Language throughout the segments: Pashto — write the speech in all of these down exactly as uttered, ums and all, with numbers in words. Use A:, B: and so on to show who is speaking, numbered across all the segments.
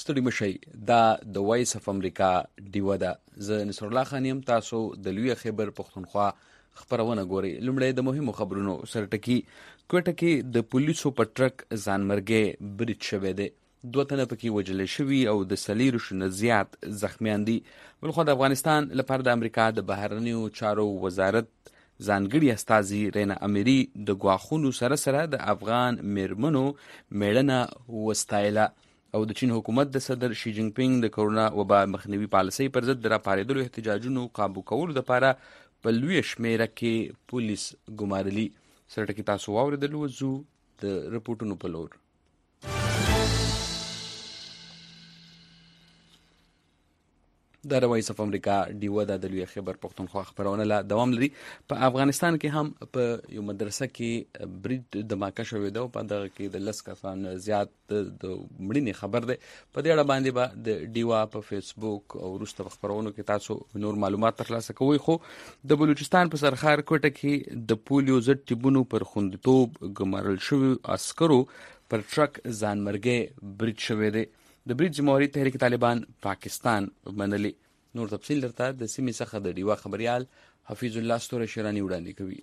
A: ستړي مشئ دا د وایس اف امریکا ډیوه ده زه نصر الله خان یم تاسو د لوی خیبر پښتونخوا خبرونه ګورئ. لومړی د مهمو خبرونو سره ټکي. کوټه کې د پولیسو په ټرک ځانمرګي برید شوی دی. دوه تنه پکې وژل شوي او د څلېرویشتو نه زیات زخمیان دي. بلخوا د افغانستان لپاره د امریکا د بهرنیو چارو وزارت ځانګړي استازي رینا امیري د ګواښونو سره سره د افغان میرمنو میړنه وستایله او د چین حکومت د صدر شي جین پینګ د کرونا وبا مخنیوي پالیسۍ پر ضد د راپارېدلو احتجاجونو قابو کولو لپاره په لویه شمېره کې پولیس ګمارلي. سره ټکي تاسو واورېدلو وځو د رپورټونو په لور. دا د وایس اف امریکا ډیوه ده د لوی خیبر پښتونخوا خبرونه لا دوام لري. په افغانستان کې هم په یو مدرسه کې برید دماکه شوې ده او په دغه کې د لس کسان زیات د مړینې خبر ده. په دې اړه باندې به د ډیوه په فیسبوک او وروسته په خبرونو کې تاسو نور معلومات ترلاسه کوئ. خو د بلوچستان په سرخار کوټه کې د پولیو ضد ټیبونو پر خوندیتوب ګمارل شوي عسکرو پر ټرک ځانمرګي برید شوی دی. د برید ذمهواري تحریک طالبان پاکستان منلي. نور تفصیل درته د سیمې څخه د ډیوه خبریال حفیظ الله ستوره شیرانی وړاندې کوي.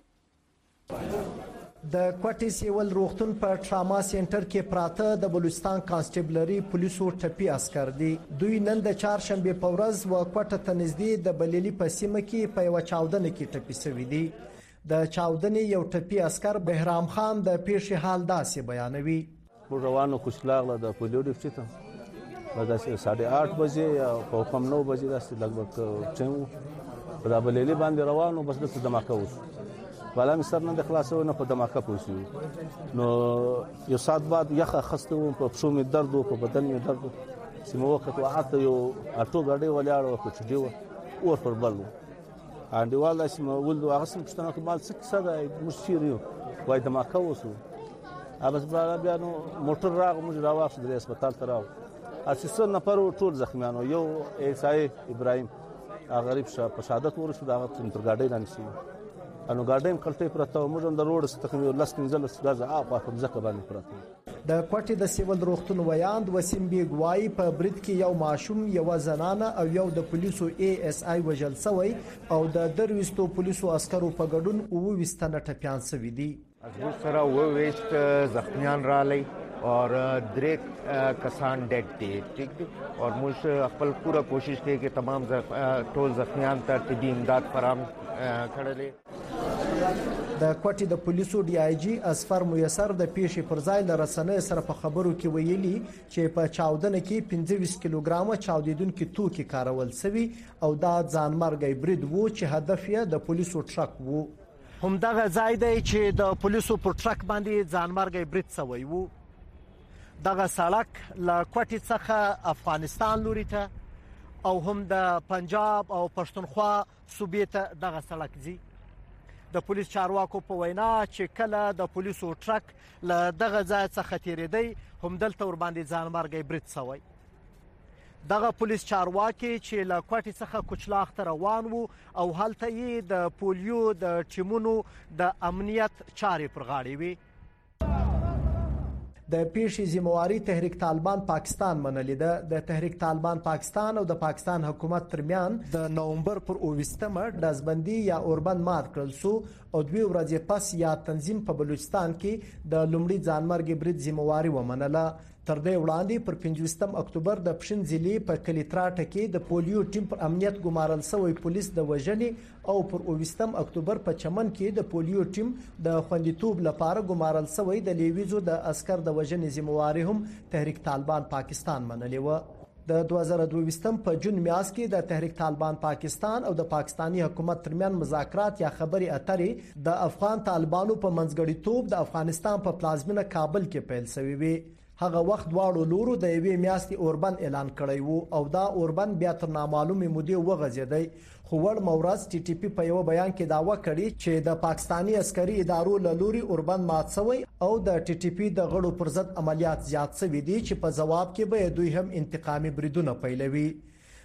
B: د کوټې سیول روغتون په ټراما سنټر کې پراته د بلوچستان کانسټیبلري پولیسو ټپي عسكر دي. دوی نن د چهارشنبه په ورځ و کوټه ته نږدې د بلیلي په سیمه کې په یو چاودنه کې ټپي شوی دي. د چاودنې یو ټپي عسكر بهرام خان د پیښې حال داسې بیانوي.
C: روانو کوشلاغله د پولیو ډیوټي ته بس ساڑھے آٹھ بجے یا پوکم نو بجے داسې لګ بګ چنو په دابلېلې باندې روانو بس د دماکه وشو. بالا مې سر نه د خلاصو نه په دماکه پوسیو نو یو ساعت بعد یخه خسته و په پښو مې درد و په بدن مې درد و چې مو وخت وعته یو اټو غاډي ولاړ و په چډیو اور پر بل انډیوال داسې مو ولدو هغه سم پښتنه کې مال څه څه د مشیریو وای دماکه وشو. اوبس بالا بیا نو موټر راغ موږ راوښ د هسپتال ته راو اساسن نفر ټول زخمیانو یو ایسای ابراهیم غریب شه په شهادت ورسو دا تر گاډي لانسی انو گاډیم کلټې پرته موږ د روډ ستخمه لاس کنزل غاز اپ په ځکه باندې پرته.
B: د کوټې د سیول روغتون ویاند وسیم بیګ وای په برید کې یو ماشوم یو زنانه او یو د پولیسو ای اس آی وژل شوی او د درويستو پولیسو عسکرو په ګډون او وستنه ټپيان شوی دي.
D: از سره و وست زخمیان را لې और दरेक कसान डेड थे ठीक थी और मुझ अपल पूरा कोशिश की कि तमाम टोल जख्मियान ته طبي امداد فراهم کړلې.
B: د کوټې د پولیسو ډي آی جی اسفر میسر د پیښې پر ځای له رسنۍ سره په خبرو کې ویلي چې په چاودنه کې پنځه کیلوګرام چاودیدونکو توکي کارول شوی او دا ځانمرګي برید وو چې هدف یې د پولیسو ټرک وو. همدغه ځای دی چې د پولیسو پر ټرک باندې ځانمرګي برید شوی وو. دغه سړک له کوټې څخه افغانستان لوري ته او هم د پنجاب او پښتونخوا صوبې ته دغه سړک ځي. د پولیس چارواکو په وینا چې کله د پولیسو ټرک له دغه ځای څخه تیریدي هم دلته ور باندې ځانمرګي برید شوی. دغه پولیس چارواکي چې له کوټې څخه کوچلاخ ته روان وو او هلته یې د پولیو د ټیمونو د امنیت چارې پر غاړه وي. د پیښې ذمہواری تحریک طالبان پاکستان منلې ده. د تحریک طالبان پاکستان او د پاکستان حکومت ترمیان د نومبر پر اوویشتمه ډزبندي یا اوربند مات کړل سو او دوی ورځې پس یا تنظیم په بلوچستان کې د لومړي ځانمرګي برید ذمہواری ومنله. تر دې وړاندې پر پنځوستم اکتوبر د پښین ضلع په کلیتراټ کې د پولیو ټیم پر امنیت ګمارل شوی پولیس د وژنې او پر اوویشتم اکتوبر په چمن کې د پولیو ټیم د خوندیتوب لپاره ګمارل شوی د لیویزو د عسكر د وژنې ذمہواری هم تحریک طالبان پاکستان منلې و. د دوه زره دوه په جون میاشت کې د تحریک طالبان پاکستان او د پاکستانی حکومت ترمیان مذاکرات یا خبري اترې د افغان طالبانو په منځګړیتوب د افغانستان په پلازمینه کابل کې پیل شوی وي. هغه وخت دواړو لورو د یوې میاشتې اوربند اعلان کړی وو او دا اوربند بیا تر نامعلومې مودې وغځېدی. خو ور مورز ټي ټي پی په یو بیان کې داوا کړی چې د پاکستانی عسکري ادارو له لوري اوربند مات شوی او د ټي ټي پی د غړو پر ضد عملیات زیات شوي دي چې په جواب کې به دوی هم انتقامي بریدونه پیلوي.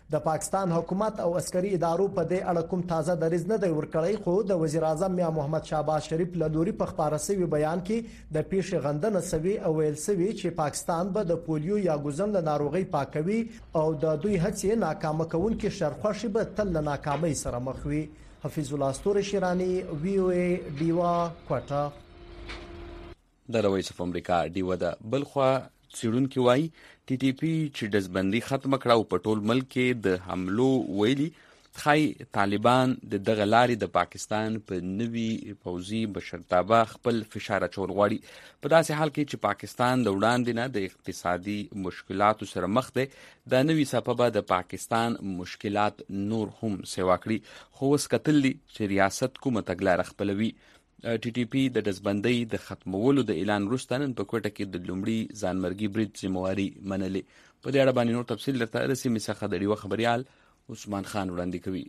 B: د پاکستان حکومت او عسکري ادارو په دې اړه کوم تازه دریځ نه دی ورکړی، خو د وزیر اعظم میا محمد شهباز شریف له لوري په خپاره شوي بیان کې د پیښې غندنه شوې او ویل شوي چې پاکستان به د پولیو یا ګوزن له ناروغۍ پاکوي او د دوی هڅې ناکامه کوونکې شرخوښي به تل له ناکامۍ سره مخ وي. حفیظ الله استور شیرانی، وی او ای، ډیوا، کوټه.
A: د رویس اف امریکا ډیوا ده. بلخوا څېړونکي وایي ټي ټي پی چې ډزبندي ختمه کړه او په ټول ملک کې د حملو ویلي خای طالبان د دغه لارې د پاکستان په نوي پوځي مشرتابه خپل فشار اچول غواړي، په داسې حال کې چې پاکستان د وړاندې نه د اقتصادي مشکلاتو سره مخ دی. د نوي څپه به د پاکستان مشکلات نور هم سیوا کړي، خو اوس کتل دي چې ریاست کومه تګلاره خپلوي. ټي ټي پی د ډزبندۍ د ختمولو د اعلان وروسته نن په کوټه کې د لومړي ځانمرګي برید ذمواري منلې. په دې اړه باندې نور تفصیل درته د سیمې څخه د ډیوه خبریال عثمان خان وړاندې کوي.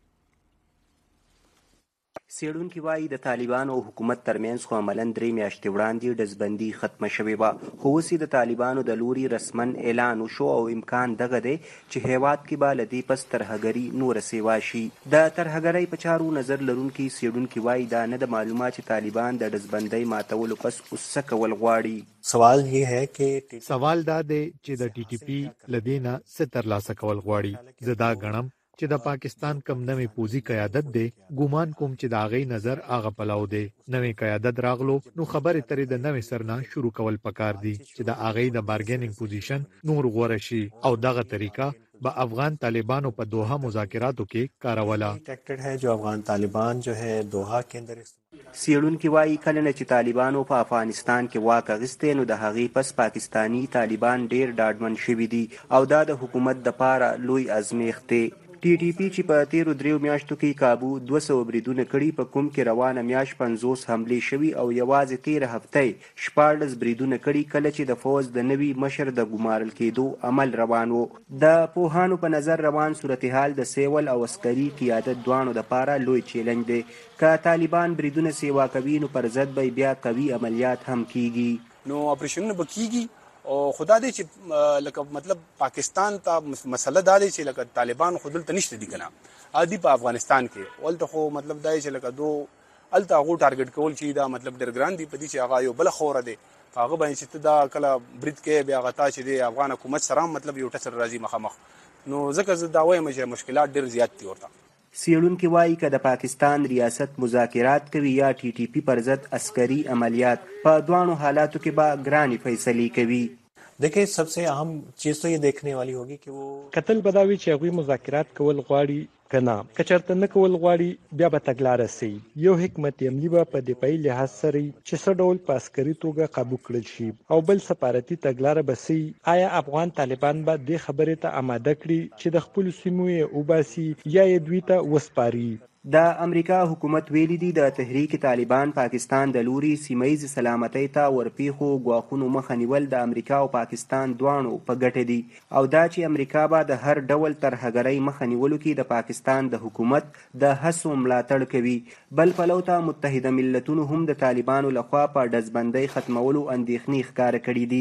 E: څېړونکي وایي د طالبانو او حکومت ترمنځ خو عملاً درې میاشتې وړاندې ډزبندي ختمه شوې وه، خو اوس د طالبانو د لوري رسما اعلان وشو او امکان دغه دی چې هیواد کې به له دې پس ترهګري نوره سیوا شي. د ترهګرۍ په چارو نظر لرونکي څېړونکي وایي دا نه د معلومه چې طالبان د ډزبندۍ ماتولو پس اوس څه کول غواړي.
F: سوال یہ ہے کہ
G: سوال دا دی چې د ټي ټي پی لدینا څه ترلاسه کول غواړي. زه دا ګڼم چې د پاکستان کم نوې پوځي قیادت دی، ګومان کوم چې د هغې نظر هغه پلاو دی. نوې قیادت راغلو نو خبرې ترې د نوې سر نه شروع کول پکار دي چې د هغې د بارګیننګ پوزیشن نور غوره شي او دغه طریقه به افغان طالبانو په دوحه مذاکراتو کې کاروله.
F: ټیکټډ ہے جو افغان طالبان جو ہے دوحه کې اندر.
E: څېړونکي وایي کله نه چې طالبانو په افغانستان کې واک اخیستی نو د هغې پس پاکستاني طالبان ډېر ډاډمن شوي دي او دا د حکومت دپاره لوی ازمیښت دی. ټي ټي پی چې په تیرو دریو میاشتو کې کابو دوه سوه بریدونه کړي، په کوم کې روانه میاشت پنځوس حملې شوي او یوازې تیره هفته شپاړلس بریدونه کړي، کله چې د فوز د نوي مشر د ګمارل کېدو عمل روان و. د پوهانو په نظر روان صورتحال د سیول او عسکري قیادت دواړو دپاره لوی چیلنج دی. که طالبان بریدونه سیوا کوي نو پر ضد به بیا قوي عملیات هم کیږي.
H: نو اپریشنونه به کیږي او خدا دې چې لکه مطلب پاکستان ته مسله دا دی چې لکه طالبان خو دلته نشته دي کنه، عادي په افغانستان کې ولته خو مطلب دا چې لکه دو الته هغه ټارګټ کول چې دا مطلب ډېر ګران دي په دې چې هغه یو بل خوره دی هغه باندې چې دا کله برید کې بیا غتا چې دی افغان حکومت سره مطلب یو ټسر راځي مخامخ، نو ځکه زه دا وایم چې مشکلات ډېر زیات دي ورته.
E: څېړونکي وایي که د پاکستان ریاست مذاکرات کوي یا ټي ټي پی پر ضد عسکري عملیات، په دواړو حالاتو کې به ګرانې فیصلې کوي.
F: دیکھیں سب سے اہم چیز تو یہ دیکھنے والی ہوگی کہ وہ
G: قتل بداوی چې هغوی مذاکرات کول غواړي که نه، که چېرته نه کول غواړي بیا به تګلاره سي. یو حکمت عملي به په دفاعي لحاظ سره چې څه ډول په عسکري توګه قابو کړل شي او بل سفارتي تګلاره به سي. آیا افغان طالبان به دې خبرې ته آماده کړي چې د خپلو سیمو یې وباسي یا یې دوی ته وسپاري؟
E: د امریکا حکومت ویلي دي د تحریک طالبان پاکستان د لوري سیمایي سلامتۍ ته ورپېښو ګواښونو مخه نیول د امریکا او پاکستان دواړو په ګټه دي او دا چې امریکا به د هر ډول ترهګرۍ مخه نیولو کې د پاکستان د حکومت د هڅو ملاتړ کوي. بل پلو ته متحده ملتونو هم د طالبانو لخوا په ډزبندۍ ختمولو اندېښنې ښکاره کړي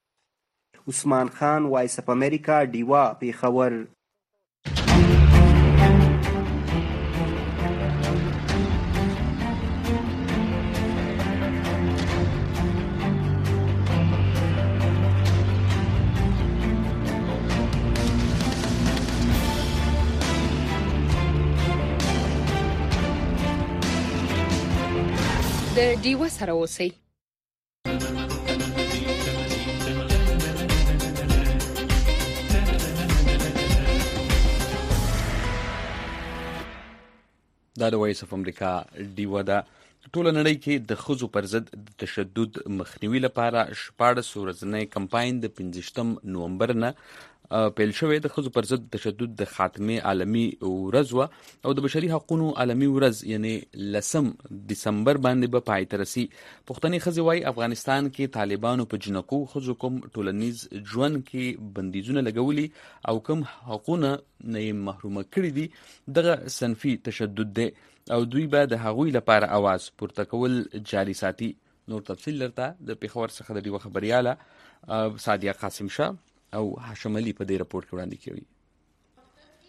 E: دي. عثمان خان، وایس اف امریکا، ډیوا، پېښور.
I: د ډیوه سره اوسئ.
A: دا د وایس اف امریکا ډیوه ده. ټوله نړۍ کې د ښځو پر ضد د تشدد مخنیوي لپاره شپاړس ورځنی کمپاین د پنځویشتم نومبر نه پیل شوی. د ښځو پر ضد تشدد د خاتمې عالمي ورځ وه او د بشري حقونو عالمي ورځ یعنی لسم دسمبر باندې به پای ته رسي. پښتنې ښځې وایي افغانستان کې طالبانو په جنکو ښځو کوم ټولنیز ژوند کې بندیزونه لګولي او کوم حقونه نه یې محرومه کړي دي دغه صنفي تشدد دی او دوی به د هغوی لپاره اواز پورته کول جاري ساتي. نور تفصیل درته د پېښور څخه د ډیوه خبریاله سادیه قاسم شاه او هاشم علي په دې راپور کې وړاندې کوي.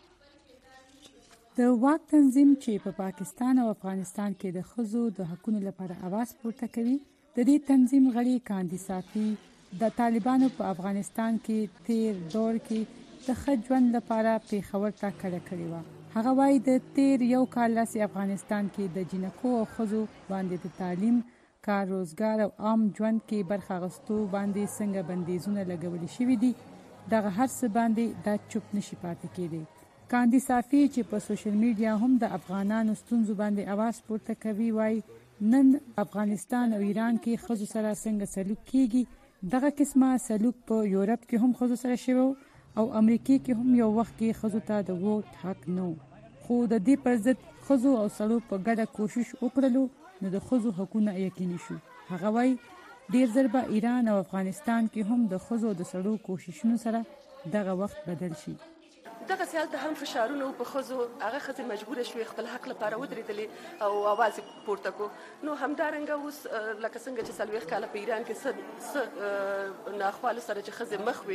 I: د واک تنظیم چې په پا پاکستان او افغانستان کې د ښځو د حقوقو لپاره اواز پورته کوي، د دې تنظیم غړي کاندي صافي د طالبانو په افغانستان کې تیر دور کې د ښه ژوند لپاره پیښور ته کډه کړې وه. هغه وایي د تیر یو کال لاسې افغانستان کې د جنکو او ښځو باندې د تعلیم، کار روزګار او عام ژوند کې برخه اخیستو باندې څنګه بندیزونه لګولي شوي دي، دغه هر څه باندې دا چوپ نشي پاتې کېدی. کاندي صافي چې په سوشل میډیا هم د افغانانو ستونزو باندې اواز پورته کوي وایي نن افغانستان او ایران کې ښځو سره څنګه سلوک کیږي، دغه قسمه سلوک په یورپ کې هم ښځو سره شوی او امریکا کې هم یو وخت کې ښځو ته د ووټ حق نه و، خو د دې پر ضد ښځو او سړو په ګډه کوشش وکړلو نو د ښځو حقونه یقیني شو. هغه وایي ډیر ځل به ایران او افغانستان کې هم د ښځو د سړو کوششونو سره دغه وخت بدل شي.
J: دغه سیال ته هم فشارونه په ښځو هغه ښځې مجبوره شوې خپل حق لپاره ودرېدلې او اواز پورته کو. نو همدارنګه اوس لکه څنګه چې څلوېښت کاله په ایران کې څه څه ناخوالو سره چې ښځې مخ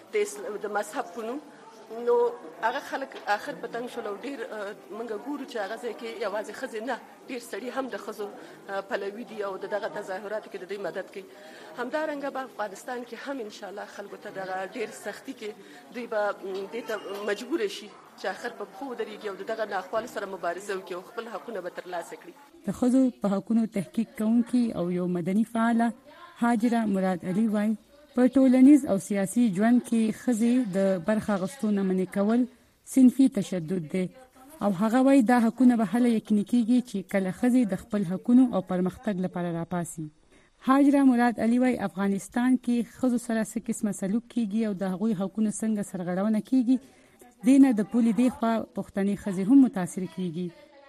J: وې د مذهب په نوم، نو هغه خلک آخر په تنګ شول او ډېر موږ ګورو چې هغه ځای کې یوازې ښځې نه ډېر سړي هم د ښځو پلوي دي او د دغه تظاهراتو کې د دوی مدد کوي. همدارنګه به افغانستان کې هم انشاءالله خلکو ته دغه ډېر سختي کې دوی به دې ته مجبور شي چې آخر په پښو ودرېږي او د دغه ناخوالو سره مبارزه وکړي او خپل حقونه به ترلاسه کړي.
I: د ښځو په حقونو تحقیق کوونکي او یو مدني فعاله هاجره مراد علي وایي په ټولنیز او سیاسي ژوند کې ښځې د برخه اخیستو نه منع کول صنفي تشدد دی او هغه وایي دا حقونه به هله یقیني کېږي چې کله ښځې د خپل حقونو او پرمختګ لپاره راپاسي. هاجره مراد علي وایي افغانستان کې ښځو سره څه قسمه سلوک کېږي او د هغوی حقونو څنګه سرغړونه کېږي، دې نه د پولې دې خوا پښتنې ښځې هم متاثر کېږي.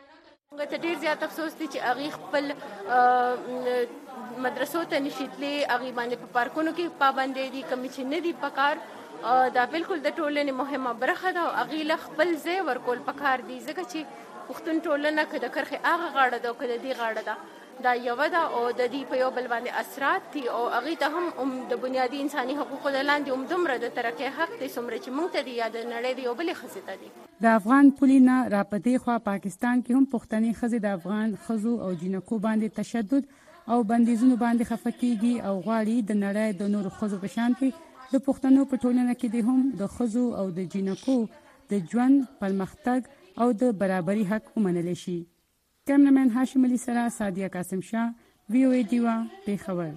K: موږ ته ډېر زیات افسوس دی چې هغې خپل مدرسو ته نشي تللی، هغې باندې په پارکونو کې پابندۍ دي کومې چې نه دي پکار. دا بالکل د ټولنې مهمه برخه ده او هغې له خپل ځای ورکول پکار دي، ځکه چې پښتون ټولنه که د کرښې هغه غاړه ده او که د دې غاړه ده دا یوه ده او د دې په یو بل باندې اثرات دي او هغې ته هم د بنیادي انساني حقوقو د لاندې هم دومره د ترقۍ حق دی څومره چې موږ ته دي یا د نړۍ د یو بلې ښځې ته دي.
I: د افغان پولې نه را په دې خوا پاکستان کې هم پښتنې ښځې د افغان ښځو او جنکو باندې تشدد او بندیزونو باندې خفه کېږي او غواړي د نړۍ د نورو ښځو په شان د پښتنو په ټولنه کې دې هم د ښځو او د جنکو د ژوند پرمختګ او د برابري حق ومنلی شي. کیمرمین هاشم علي سره سادیه قاسم شاه، وی او ای ډیوا، پیښور.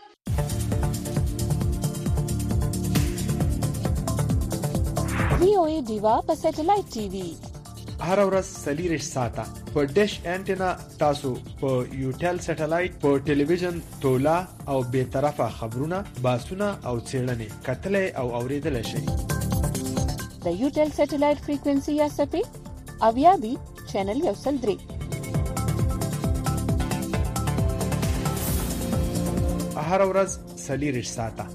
L: وی او ای ډیوا په سټلایټ ټي وي
B: هر ورځ څلېرویشت ساعته په ډیش انټینا تاسو په یوټل سټلایټ په ټلویزیون تولا او بې طرفه خبرونه، باسونه او څېړنې کتلی او اورېدلی شئ.
L: د یوټل سټلایټ فریکوینسي یا څپې اویا بي چینل یو سل درې.
B: هر ورځ څلېرویشت ساعته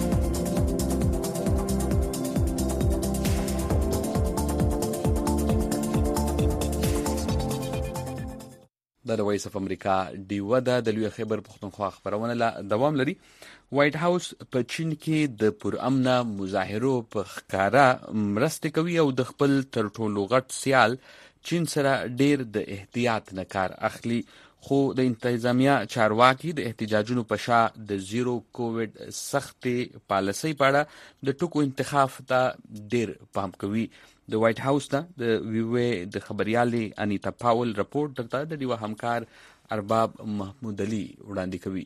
A: د وایس اف امریکا ډیوه ده د لوی خیبر پښتونخوا خبرونه لا دوام لري. وایټ هاوس په چین کې د پرامنه مظاهرو په ښکارا مرسته کوي او د خپل تر ټولو غټ سیال چین سره ډیر د احتیاط نه کار اخلي، خو د انتظامیه چارواکي د احتجاجونو په شا د زیرو کووډ سختې پالیسۍ په اړه د ټکو انتخاب ته ډیر پام کوي. د وایټ هاوس نه د ویوې د خبريالې انیتا پاول رپورټ درته د دیوه همکار ارباب محمود علي وړاندې کوي.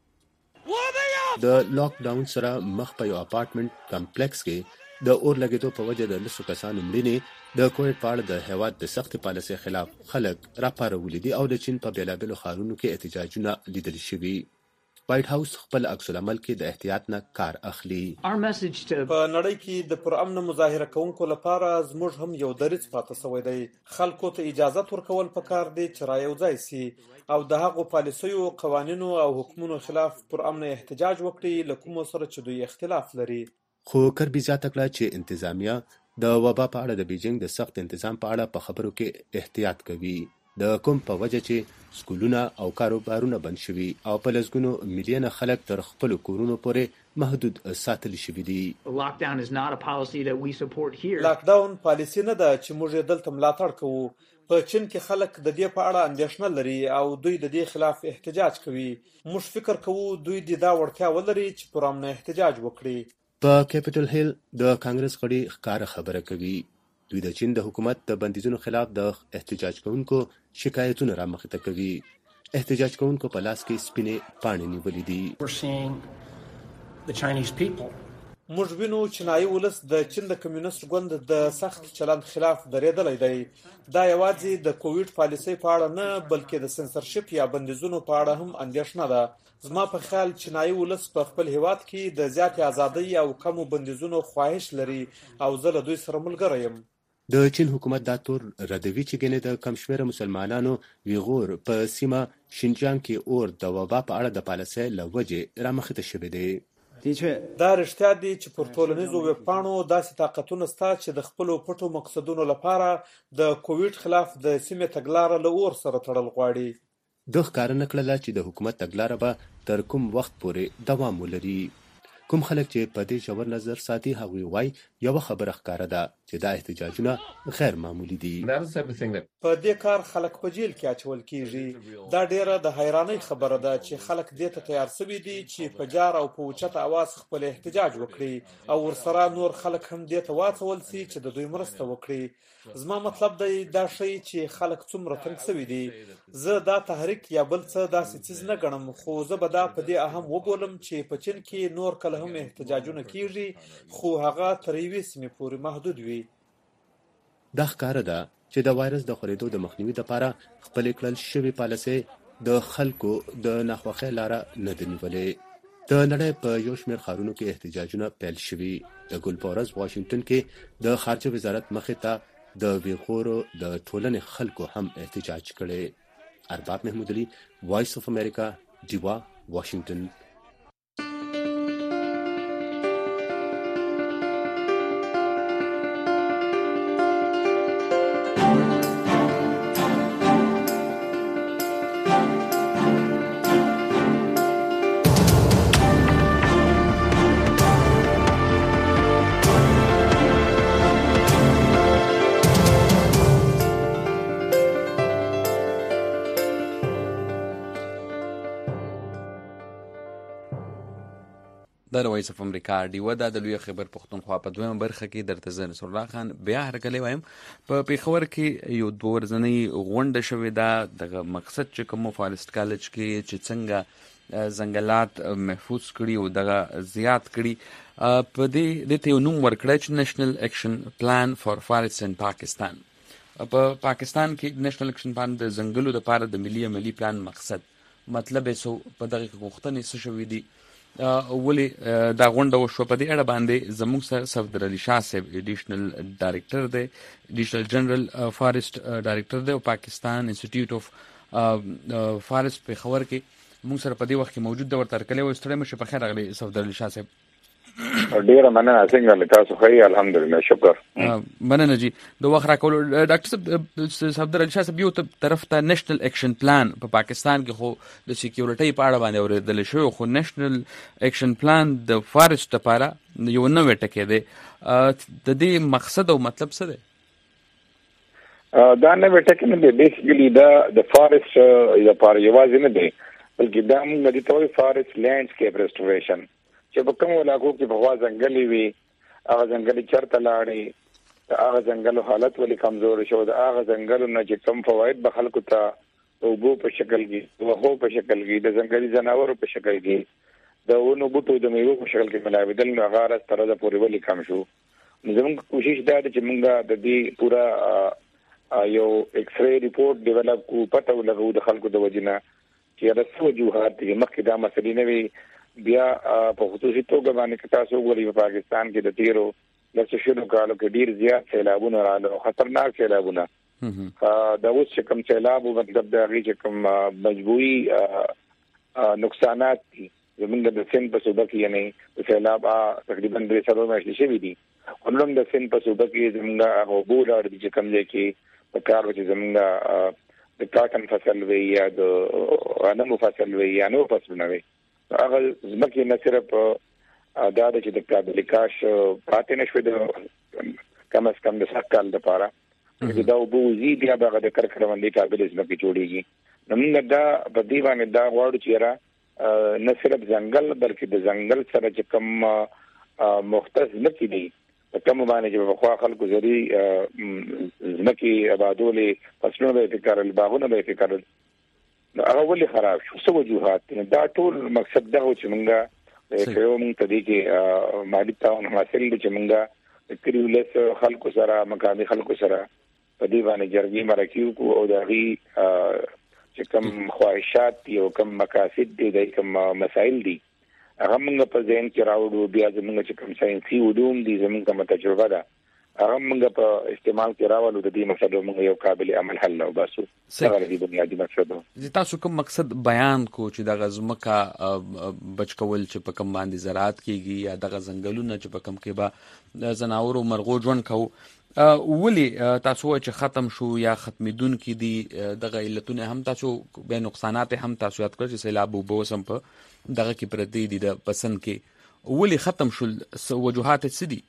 M: د لاک ډاون سره مخ په یو اپارټمنټ کمپلیکس کې د اور لګیدو په وجه د لسو کسانو مړینې د کووډ په اړه د هیواد د سختې پالیسۍ خلاف خلک راپارولي دي او د چین په بیلابیلو ښارونو کې احتجاجونه لیدل شوي. وایټ هاوس خپل عکس العمل کې د احتیاط نه کار اخلي.
N: په نړۍ کې د پرامن مظاهره کوونکو لپاره زموږ هم یو دریځ پاتې شوی دی. خلکو ته اجازه ورکول پکار دي چې را یوځای سي او د هغو پالیسیو، قوانینو او حکومتونو خلاف پرامن احتجاج وکړي له کومو سره چې دوی اختلاف لري.
M: خو کربي زیاته کړه چې انتظامیه د وبا په اړه د بیجینګ د سخت انتظام په اړه په خبرو کې احتیاط کوي، د کوم په وجه چې سکولونه او کاروبارونه بند شوي او په لسګونو میلیونه خلک تر خپلو کورونو پورې محدود ساتل شوي دي.
N: لاک ډاون پالیسي نه ده چې موږ یې دلته ملاتړ کوو. په چین کې خلک د دې په اړه اندېښنه لري او دوی د دې خلاف احتجاج کوي. موږ فکر کوو دوی د دا وړتیا ولري چې پر امن احتجاج وکړي.
M: په کیپټل هیل د کانګرس غړي ښکاره خبره کوي. دوی د چین د حکومت د بندیزونو خلاف د احتجاج کوونکو شکایتونه را مخته کوي. احتجاج کوونکو په لاس کې سپینې پاڼې نیولې دي.
N: موږ وینو چینایي ولس د چین د کمیونست ګوند د سخت چلند خلاف درېدلی دی. دا یوازې د کوویډ پالیسۍ په اړه نه بلکې د سنسرشپ یا بندیزونو په اړه هم اندېښنه ده. زما په خیال چینایي ولس په خپل هیواد کې د زیاتې ازادۍ او کمو بندیزونو خواهش لري او زه له دوی سره ملګری یم.
M: د چین حکومت دا تور ردوي چې ګنې د کم شمېره مسلمانانو ویغور په سیمه شینجیانګ کې اور د وبا په اړه د پالیسۍ له وجې رامخته شوی دی.
N: دا رښتیا دي چې پر ټولنیزو ویبپاڼو داسې طاقتونه سته چې د خپلو پټو مقصدونو لپاره د کوویډ خلاف د سیمې تګلاره له اور سره تړل غواړي.
M: دوی ښکاره نه کړله چې د حکومت تګلاره به تر کوم وخت پورې دوام ولري. کوم خلک چې په دې ژور نظر ساتي هغوی وایي یوه خبره ښکاره ده چې دا احتجاجونه غیر معمولي دي.
N: په دې کار خلک په جیل کې اچول کیږي. دا ډیره د حیرانۍ خبره ده چې خلک دې ته تیار شوي دي چې په جار او په اوچته اواز خپل احتجاج وکړي او ورسره نور خلک هم دې ته واچول سي چې د دوی مرسته وکړي. زما مطلب دی دا ښیي چې خلک څومره تنګ شوي دي. زه دا تحریک یا بل څه داسې څیز نه ګڼم، خو زه به دا په دې اهم وبولم چې په چین کې نور کله هم احتجاجونه کیږي خو هغه تر یوې سیمې پورې محدود وي.
M: دا ښکاره ده چې د وایرس د خپرېدو د مخنیوي لپاره خپلې کړل شوې پالیسۍ د خلکو د ناخوښۍ لاره نه ده نیولې. د نړۍ په یو شمېر ښارونو کې احتجاجونه پیل شوي. د ګل په ورځ واشنګټن کې د خارجه وزارت مخې ته د ویغورو د ټولنې خلکو هم احتجاج کړی. ارباب محمود علي، وایس اف امریکا، ډیوا، واشنګټن.
A: د وایس اف امریکا ډیوه دا د لوی خبر پښتونخوا په دویمه برخه کې درته زه نصر الله خان بیا هرکلی وایم. په پیښور کې یو دوه ورځنۍ غونډه شوې ده. دغه مقصد چې کوم فارست کالج کې چې څنګه ځنګلات محفوظ کړي او دغه زیات کړي په دې د ته یو نوم ورکړی چې نېشنل اکشن پلان فار فارست ان پاکستان. په پاکستان کې نېشنل اکشن پلان د ځنګلو لپاره د ملي عملي پلان مقصد مطلب یې سو په دغه غوښتنې څه شوې دي ولې دا غونډه وشوه. په دې اړه باندې زموږ سره صفدر علي شاه صاحب ایډیشنل ډایرکټر دی، ایډیشنل جنرال فارست ډایرکټر دی او پاکستان انسټیټیوټ اف فارست پیښور کې موږ سره په دې وخت کې موجود دی. ورته هرکلی وایو. ستړی مه شئ. په خیر راغلی صفدر علي شاه صاحب.
O: ډیره مننه. څنګه تاسو ښه یې؟ الحمدلله، شکر.
A: مننه جی. د وخت راکولو. ډاکټر صاحب صفدر علي شاه صاحب یو طرف ته نېشنل اکشن پلان په پاکستان کې خو د سکیورټۍ په اړه باندې اورېدل شوی، خو نېشنل اکشن پلان د فارست لپاره یو نوی ټکی دی. د دې مقصد او مطلب څه دی؟
O: دا نوی ټکی نه دی. بیسیکلي دا د فارست لپاره یوازې نه دی بلکې دا موږ دې ته وایو فارست لینډسکیپ ریسټوریشن چې په کومو علاقو کې پخوا ځنګلې وي هغه ځنګلې چېرته لاړې، د هغه ځنګلو حالت ولې کمزوري شو، د هغه ځنګلو نه چې کوم فواید به خلکو ته د اوبو په شکل کې، د وښو په شکل کې، د ځنګلي ځناورو په شکل کې، د ونو بوټو د میوو په شکل کې ملاوېدل، نو هغه راز تر اوسه پورې ولې کم شو. نو زموږ کوشش دا ده چې موږ د دې پوره یو ایکس رې ریپورټ ډیولپ کړو، پته ولګو د خلکو د وجې نه چې دا څه وجوهات دي. مخکې دا مسلې نه وي. بیا په خصوصي توګه باندې که تاسو وګورئ په پاکستان کې د تیرو لسو شلو کالو کې ډیر زیات سیلابونه راغلل، خطرناک سیلابونه. دا اوس چې کوم سیلاب مطلب د هغې چې کوم مجموعي نقصانات دي زمونږ د سند په صوبه کې، یعنې د سیلاب تقریبا درې څلور میاشتې شوي دي. خو هم د سند په صوبه کې زمونږ هغه اوبه ولاړ دي چې کوم ځای کې په کار و چې زمونږ د کاټن فصل وي یا د غنمو فصل وي یا نور فصلونه وي، هغه ځمکې نه صرف دا ده چې د قابل کاش پاتې نه شوې د کم از کم د سږ کال دپاره، چې دا وبوزي بیا به د کرکړوندې قابل ځمکې جوړیږي. نو موږ دا په دې باندې دا غواړو چې را نه صرف ځنګل بلکې د ځنګل سره چې کوم مختص نکې دي په کوم باندې چې په خوا خلکو زری ځمکې آبادولې فصلونه به فکرل باغونه به فکرل نو هغه ولې خراب شو څه وجوهات دا ټول مقصد دا چې موږ یو موږ ته دي چې مالی تعاون حاصل دي چې موږ کریولس خلکو سره مقامي خلکو سره په دې باندې جرګې مرکیو کو او دغه چې کوم خواهشات دي او کوم مقاصد دي د کوم مسائل دي هغه موږ په ذهن کې راوړو بیا زموږ چې کوم ساينسي علوم دي زموږ کوم تجربه ده هغه موږ په استعمال کې راوړو د دې مقصد موږ یو قابل عمل حل او باسو هغه دې بنیادی مقصد دی. تاسو کوم مقصد بیان کو چې د غزمکا بچکول چې په کوم باندې زراعت کیږي یا د غزنګلونو چې په کوم کې با زناور او مرغو ژوند کو ولی تاسو چې ختم شو یا ختمیدون کې دي د علتونه هم تاسو به نقصانات هم تاسو یاد کړئ چې سیلاب وبو سم په دغه کې پرتی دي د پسند کې ولی ختم شو وجوهات څه دي؟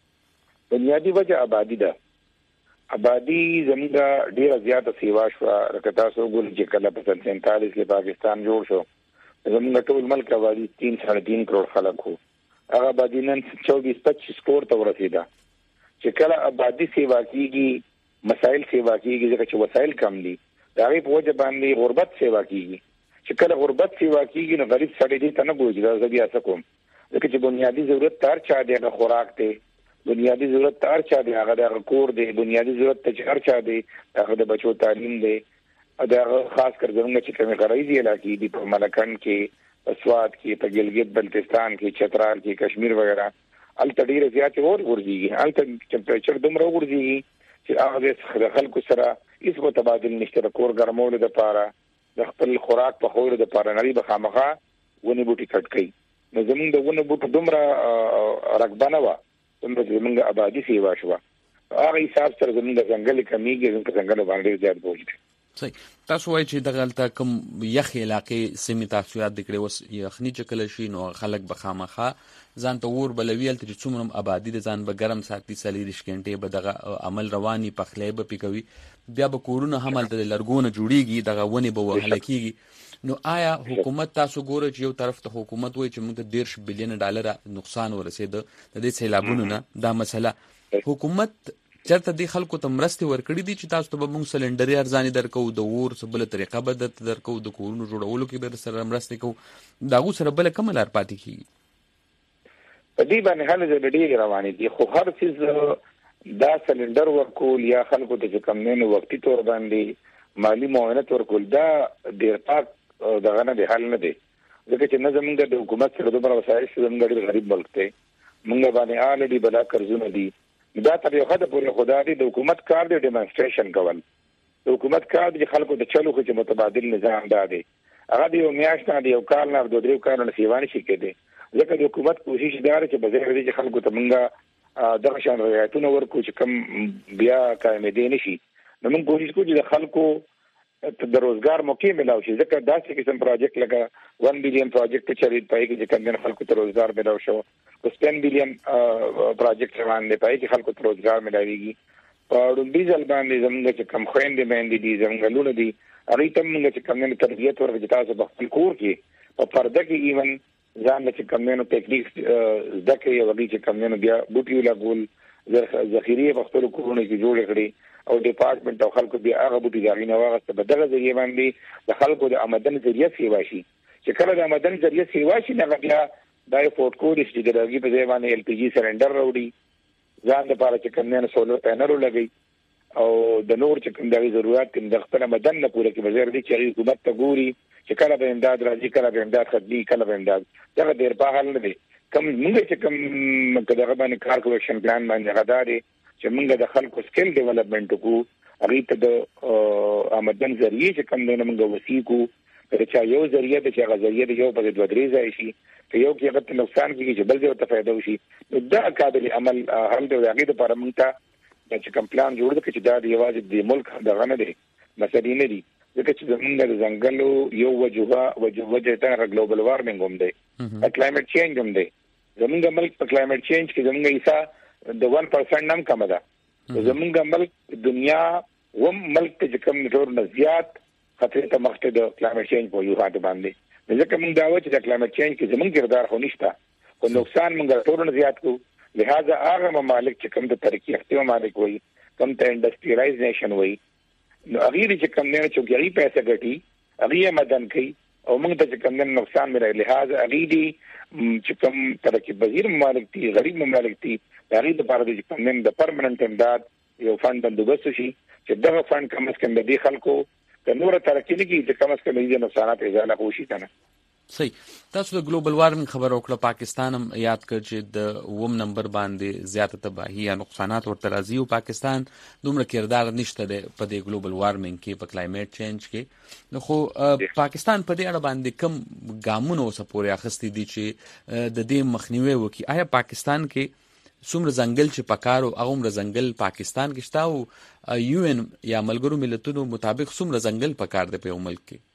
O: بنیادی وجه آبادی ده. آبادی زموږه ډیره زیاته سیوا شو لکه تاسو ګورئ چې کله په سن سینتالیس کې پاکستان جوړ شو زموږ ټول ملک آبادی تین ساڑھے تین کروڑ خلک وو هغه آبادی نن چوبیس پچیس کروڑ ته ورسېده چې کله آبادی سیوا کیږي مسائل سیوا کیږي ځکه چې وسایل کم دي دا غي په وجه باندې غربت سیوا کیږي چې کله غربت سیوا کیږي نو غریب سړی دې ته نه ګوري دا بیا څه کوم ځکه چې بنیادی ضرورت تر چا دی هغه خوراک دی بنیادی ضرورت تر چا دی هغه د کور دی بنیادی ضرورت ته هر چا دی هغه د بچو تعلیم دی دا خاص کر زموږ چې کومه غریزي علاقې دي په ملکن کې په سوات کې په ګلګت بلتستان کې چترال کې کشمیر وغیرہ ال تډیر زیات اور ورځي ال ټمپریچر دومره ورځي چې هغه د خلکو سره هیڅ متبادل نشته کور ګرمول د پاره د خپل خوراک په خور د پاره نړۍ بخامخه ونی بوټي کټکې نو زمونږ د ونی بوټو دومره رقبانه و دومره زمونږ آبادی سیوا شو هغه حساب سره زمونږ ځنګل کمیږي زمونږ ځنګل باندې زیات بوج دي. صحیح تاسو وایي چې دغه کوم یخ علاقې سیمه تاسو یاد کړئ وس یخني چکل شي نو خلک بخامخه ځان ته ور بلویل ته څومره آبادی د ځان به ګرم ساتي سلیریش کېنټه به دغه عمل رواني پخلې به پکوي بیا به کورونه هم د لرګونه جوړیږي دغه ونی به وهل کیږي نو آیا حکومت تاسو ګوره چې یو طرف ته حکومت وایي چې موږ ته ډیر بلین ډالر نقصان ورسېد د دې سیلابونو نه دا مسله حکومت چرته دی خلکو ته مرستې ورکړي دي چې تاسو ته به موږ سلندري ارزاني درکو د ور سبل طریقه به درکو د کورونو جوړولو کې به سره مرستې کوو دا غو سره بل کوم لار پاتې کیږي په دې باندې حل زړډي رواني دي خو هر څه دا سلندر ورکول یا خلکو ته کم نه وختي تور باندې مالی معاونت ورکول دا ډیر پاک دغه نه حل نه دی ځکه چې نه زمونږ د حکومت سره دومره وسایل زمونږ غریب ملک ته موږ باندې آلډي بلا قرضونه دي دا تر یو حد پورې خدای دې د حکومت کار دی ډیمونستریشن کول د حکومت کار دی خلکو د چلو خو چې متبادل نظام دا دی هغه دی یو میاشت نه دی یو کال نه دوه درې کال نه سیوانی شي کېده ځکه د حکومت کوشش دا لري چې بځای دې خلکو ته مونږه دغه شان رعایتونه ورکو چې کم بیا قائم دي نشي نو موږ کوشش کوو چې د خلکو د روزګار موقع ملاو شي ځکه دا څه قسم پروجیکټ لکه one billion پروجیکټ چې پای کې چې کم خلکو ته روزګار ملاو شو ten billion پروجیکټ روان دي پای کې خلکو ته روزګار ملاويږي په ډومبي ځل باندې زموږ چې کم خويندې باندې دي زموږ دي هغه ته موږ چې کم نه تربيت ورکړي تاسو په خپل کور کې په پرده کې ایون ځان چې کم نه ټیکنیک ځکه یو غوړي چې کم نه بیا بوټي لګول ذخیره په خپل کورونه کې جوړ کړي او ډپارټمنټ او خلکو بیا هغه بوټي ځای نه واغسته بدله ذریعہ باندې د خلکو د آمدن ذریعہ سیوا شي چې کله د آمدن ذریعہ سیوا شي نه بیا دا فورټ کوډ چې د راګي په ځای باندې ال پی جی سلندر راوړي ځان لپاره چې کوم نه سولر پینل لګي او د نور چې کوم د ضرورت د خپل آمدن نه پوره کې بغیر دي چې حکومت ته ګوري چې کله به امداد راځي کله به امداد خدي کله به امداد دا ډیر په حال نه دي کوم موږ چې کوم کله باندې کار کوشن پلان باندې غداري چې موږ د خلکو سکل ډیولپمنٹ کو هغه ته د آمدن ذریعہ چې کوم نه موږ وسیکو چې یو ذریعہ د چې غزریه د یو په دوه درې ځای شي چې یو کې غته نقصان کیږي چې بل ځای ته فائدہ وشي دا قابل عمل حل دی هغه لپاره موږ ته چې کوم پلان جوړ کړو چې دا د یوازې د ملک دغه نه دی مسلې نه دي ځکه چې زمونږ د ځنګلو یو وجوه وجوه ته ګلوبل وارمنګ هم دی کلایمټ چینج هم دی زمونږ ملک په کلایمټ چینج کې زمونږ حصہ د one percent نم کم ده زمونږ ملک دنیا وم ملک ته کوم نور نه زیات خطر ته مخ ته د کلایمټ چینج په یو هاته باندې ځکه موږ دا و چې د کلایمټ چینج کې زمونږ کردار خو نشته خو نقصان موږ ټول نه زیات کو لہذا هغه ممالک چې کوم د ترقی یافتو ممالک وي کوم ته انډستریالایزیشن وي نو هغه چې کوم نه چې هغه پیسې ګټي هغه مدن کوي او موږ ته کوم نه نقصان مې لہذا هغه دي چې کوم ترقی پذیر ممالک دي غریب ممالک دي هغه د لپاره د کوم نه د پرمننت امداد یو فند بندوبست شي چې دغه فند کم از کم د دې خلکو د نور ترقی نه کیږي چې کم از کم یې نقصانات ازاله کوشي کنه.
A: صحیح. تاسو د ګلوبل وارمنګ خبر وکړه، پاکستان هم یاد کړ چې د ووم نمبر باندې زیاته تباہي یا نقصانات ورته راځي او پاکستان دومره کردار نشته په دې ګلوبل وارمنګ کې په کلایمټ چینج کې. نو خو پاکستان په دې اړه باندې کم ګامونه اوسه پورې اخیستي دي چې د دې مخنیوي وکړي. آیا پاکستان کې څومره ځنګل چې پکارو هغه عمر ځنګل پاکستان کې شته او یو ان یا ملګرو ملتونو مطابق څومره ځنګل پکار دی په یو ملک کې؟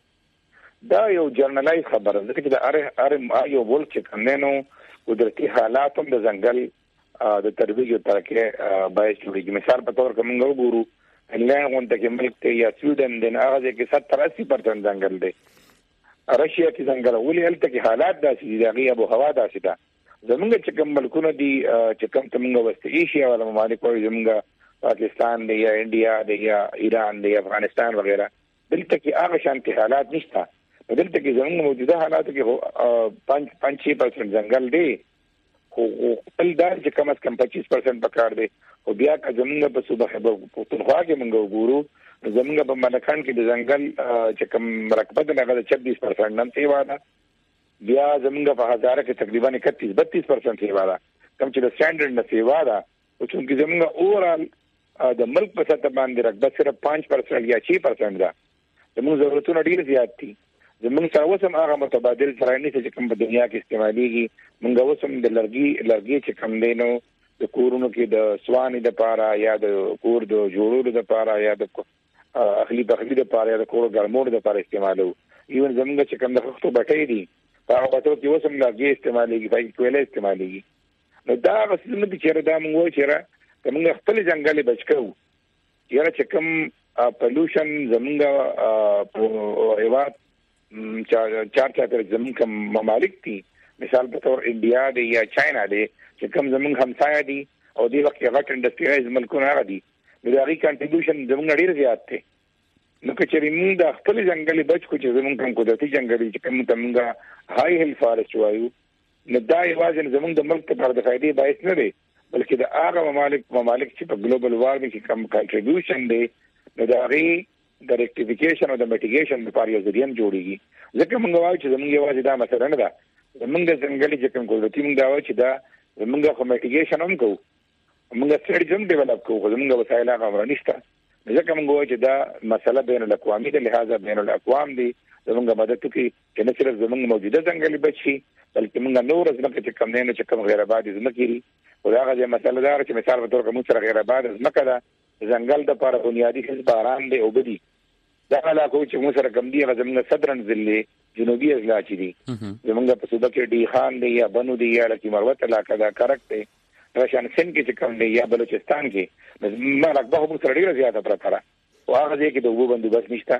O: دا یو جرنلایز خبره ده چې د اره اره یو ملک چې کمنو قدرتي حالات هم د ځنګل د ترویج او ترقی باعث جوړیږي. مثال په تور کوم وګورو انګلند غونډه کې ملک ته یا سویډن د هغه کې ستر اسی پرسنټ ځنګل دی. رشیا کې ځنګل ولې هلته کې حالات داسې دي دغه ابو هوا داسې ده. زمونږ چې کوم ملکونه دي چې کوم تمنګ وست ایشیا ولا ممالک وي زمونږ پاکستان دی یا انډیا دی یا ایران دی یا افغانستان وغیرہ دلته کې هغه شانتي حالات نشته. دلته کې زمونږ موجوده حالات کې پنځ پنځ شي پرسنټ ځنګل دی خو خپل دار چې کم از کم پچیس پرسنټ پکار دی. او بیا که زمونږ په صوبه خیبر پختونخوا کې موږ وګورو زمونږ په ملکان کې د ځنګل چې کوم مرکبه ده هغه چھبیس پرسنټ نن سیوا ده. بیا زمونږ په هزاره کې تقریبا اکتیس بتیس پرسنټ سیوا ده کوم چې د سټانډرډ نه سیوا ده. او چې زمونږ اورال د ملک په سطح باندې رقبه صرف پنځ پرسنټ یا شش پرسنټ ده. زمونږ ضرورتونه ډیر زیات دي. زمونږ سره اوس هم هغه متبادل سره نه چې کوم په دنیا کې استعمالېږي. موږ اوس هم د لرګي لرګي چې کوم دی نو د کورونو کې د سوانې دپاره یا د کور د جوړولو دپاره یا د اخلي بخلي دپاره یا د کور ګرمولو دپاره استعمالوو. ایون زمونږ چې کوم د خښتو بټۍ دي هغه بټو کې اوس هم لرګي استعمالېږي پکې کویله استعمالېږي. نو دا هغه څه نه دي چې دا موږ وایو چې که موږ خپل ځنګل بچ کوو یاره چې کوم پلوشن زمونږ په هېواد چار چاپېره زمونږ کوم ممالک دي مثال په طور انډیا دی یا چاینا دی چې کوم زمونږ همسایه دي او دې وخت کې غټ انډسټریالایز ملکونه هغه دي نو د هغې کنټریبیوشن زمونږ ډېر زیات دی. نو که چېرې موږ د خپل ځنګل بچ کړو چې زمونږ کوم قدرتي ځنګل چې کوم ته موږ هاي هیل فارسټ وایو نو دا یوازې زمونږ د ملک لپاره د فایدې باعث نه دی بلکې د هغه ممالک ممالک چې په ګلوبل وارمنګ کې کوم کنټریبیوشن دی نو د هغې د ریکټیفیکیشن او د میټیګیشن لپاره یو ذریعه جوړېږي. ځکه موږ وایو چې زمونږ یوازې دا مسله نه ده زمونږ د ځنګلي چې کوم قدرتي موږ دا وایو چې دا زمونږ خو میټیګیشن هم کوو موږ سټډیز هم ډیولپ کوو خو زمونږ وسایل هغه عمره نشته. ځکه موږ وایو چې دا مسله بین الاقوامي ده لهذا بین الاقوام دي زمونږ مدد وکړي چې نه صرف زمونږ موجوده ځنګلي بچ شي بلکې موږ نور ځمکه چې کوم دی نو چې کوم غیر آبادي ځمکې دي خو د هغه مسله دا چې مثال په طور موږ سره غیر آباده ځمکه ده ځنګل دپاره بنیادي څیز باران دی اوبه دي. دا علاقو چې موږ سره کوم دي هغه زمونږ صدرن ضلع جنوبي اضلاع چې دي زمونږ په صوبه کې ډیخان دی یا بنو دی یا لکي مروت علاقه ده کرک دی رشان سند کې چې کوم دی یا بلوچستان کې ما رقبه هم سره ډېره زیاته پرته ده او هغه ځای کې د اوبو بندوبست نشته.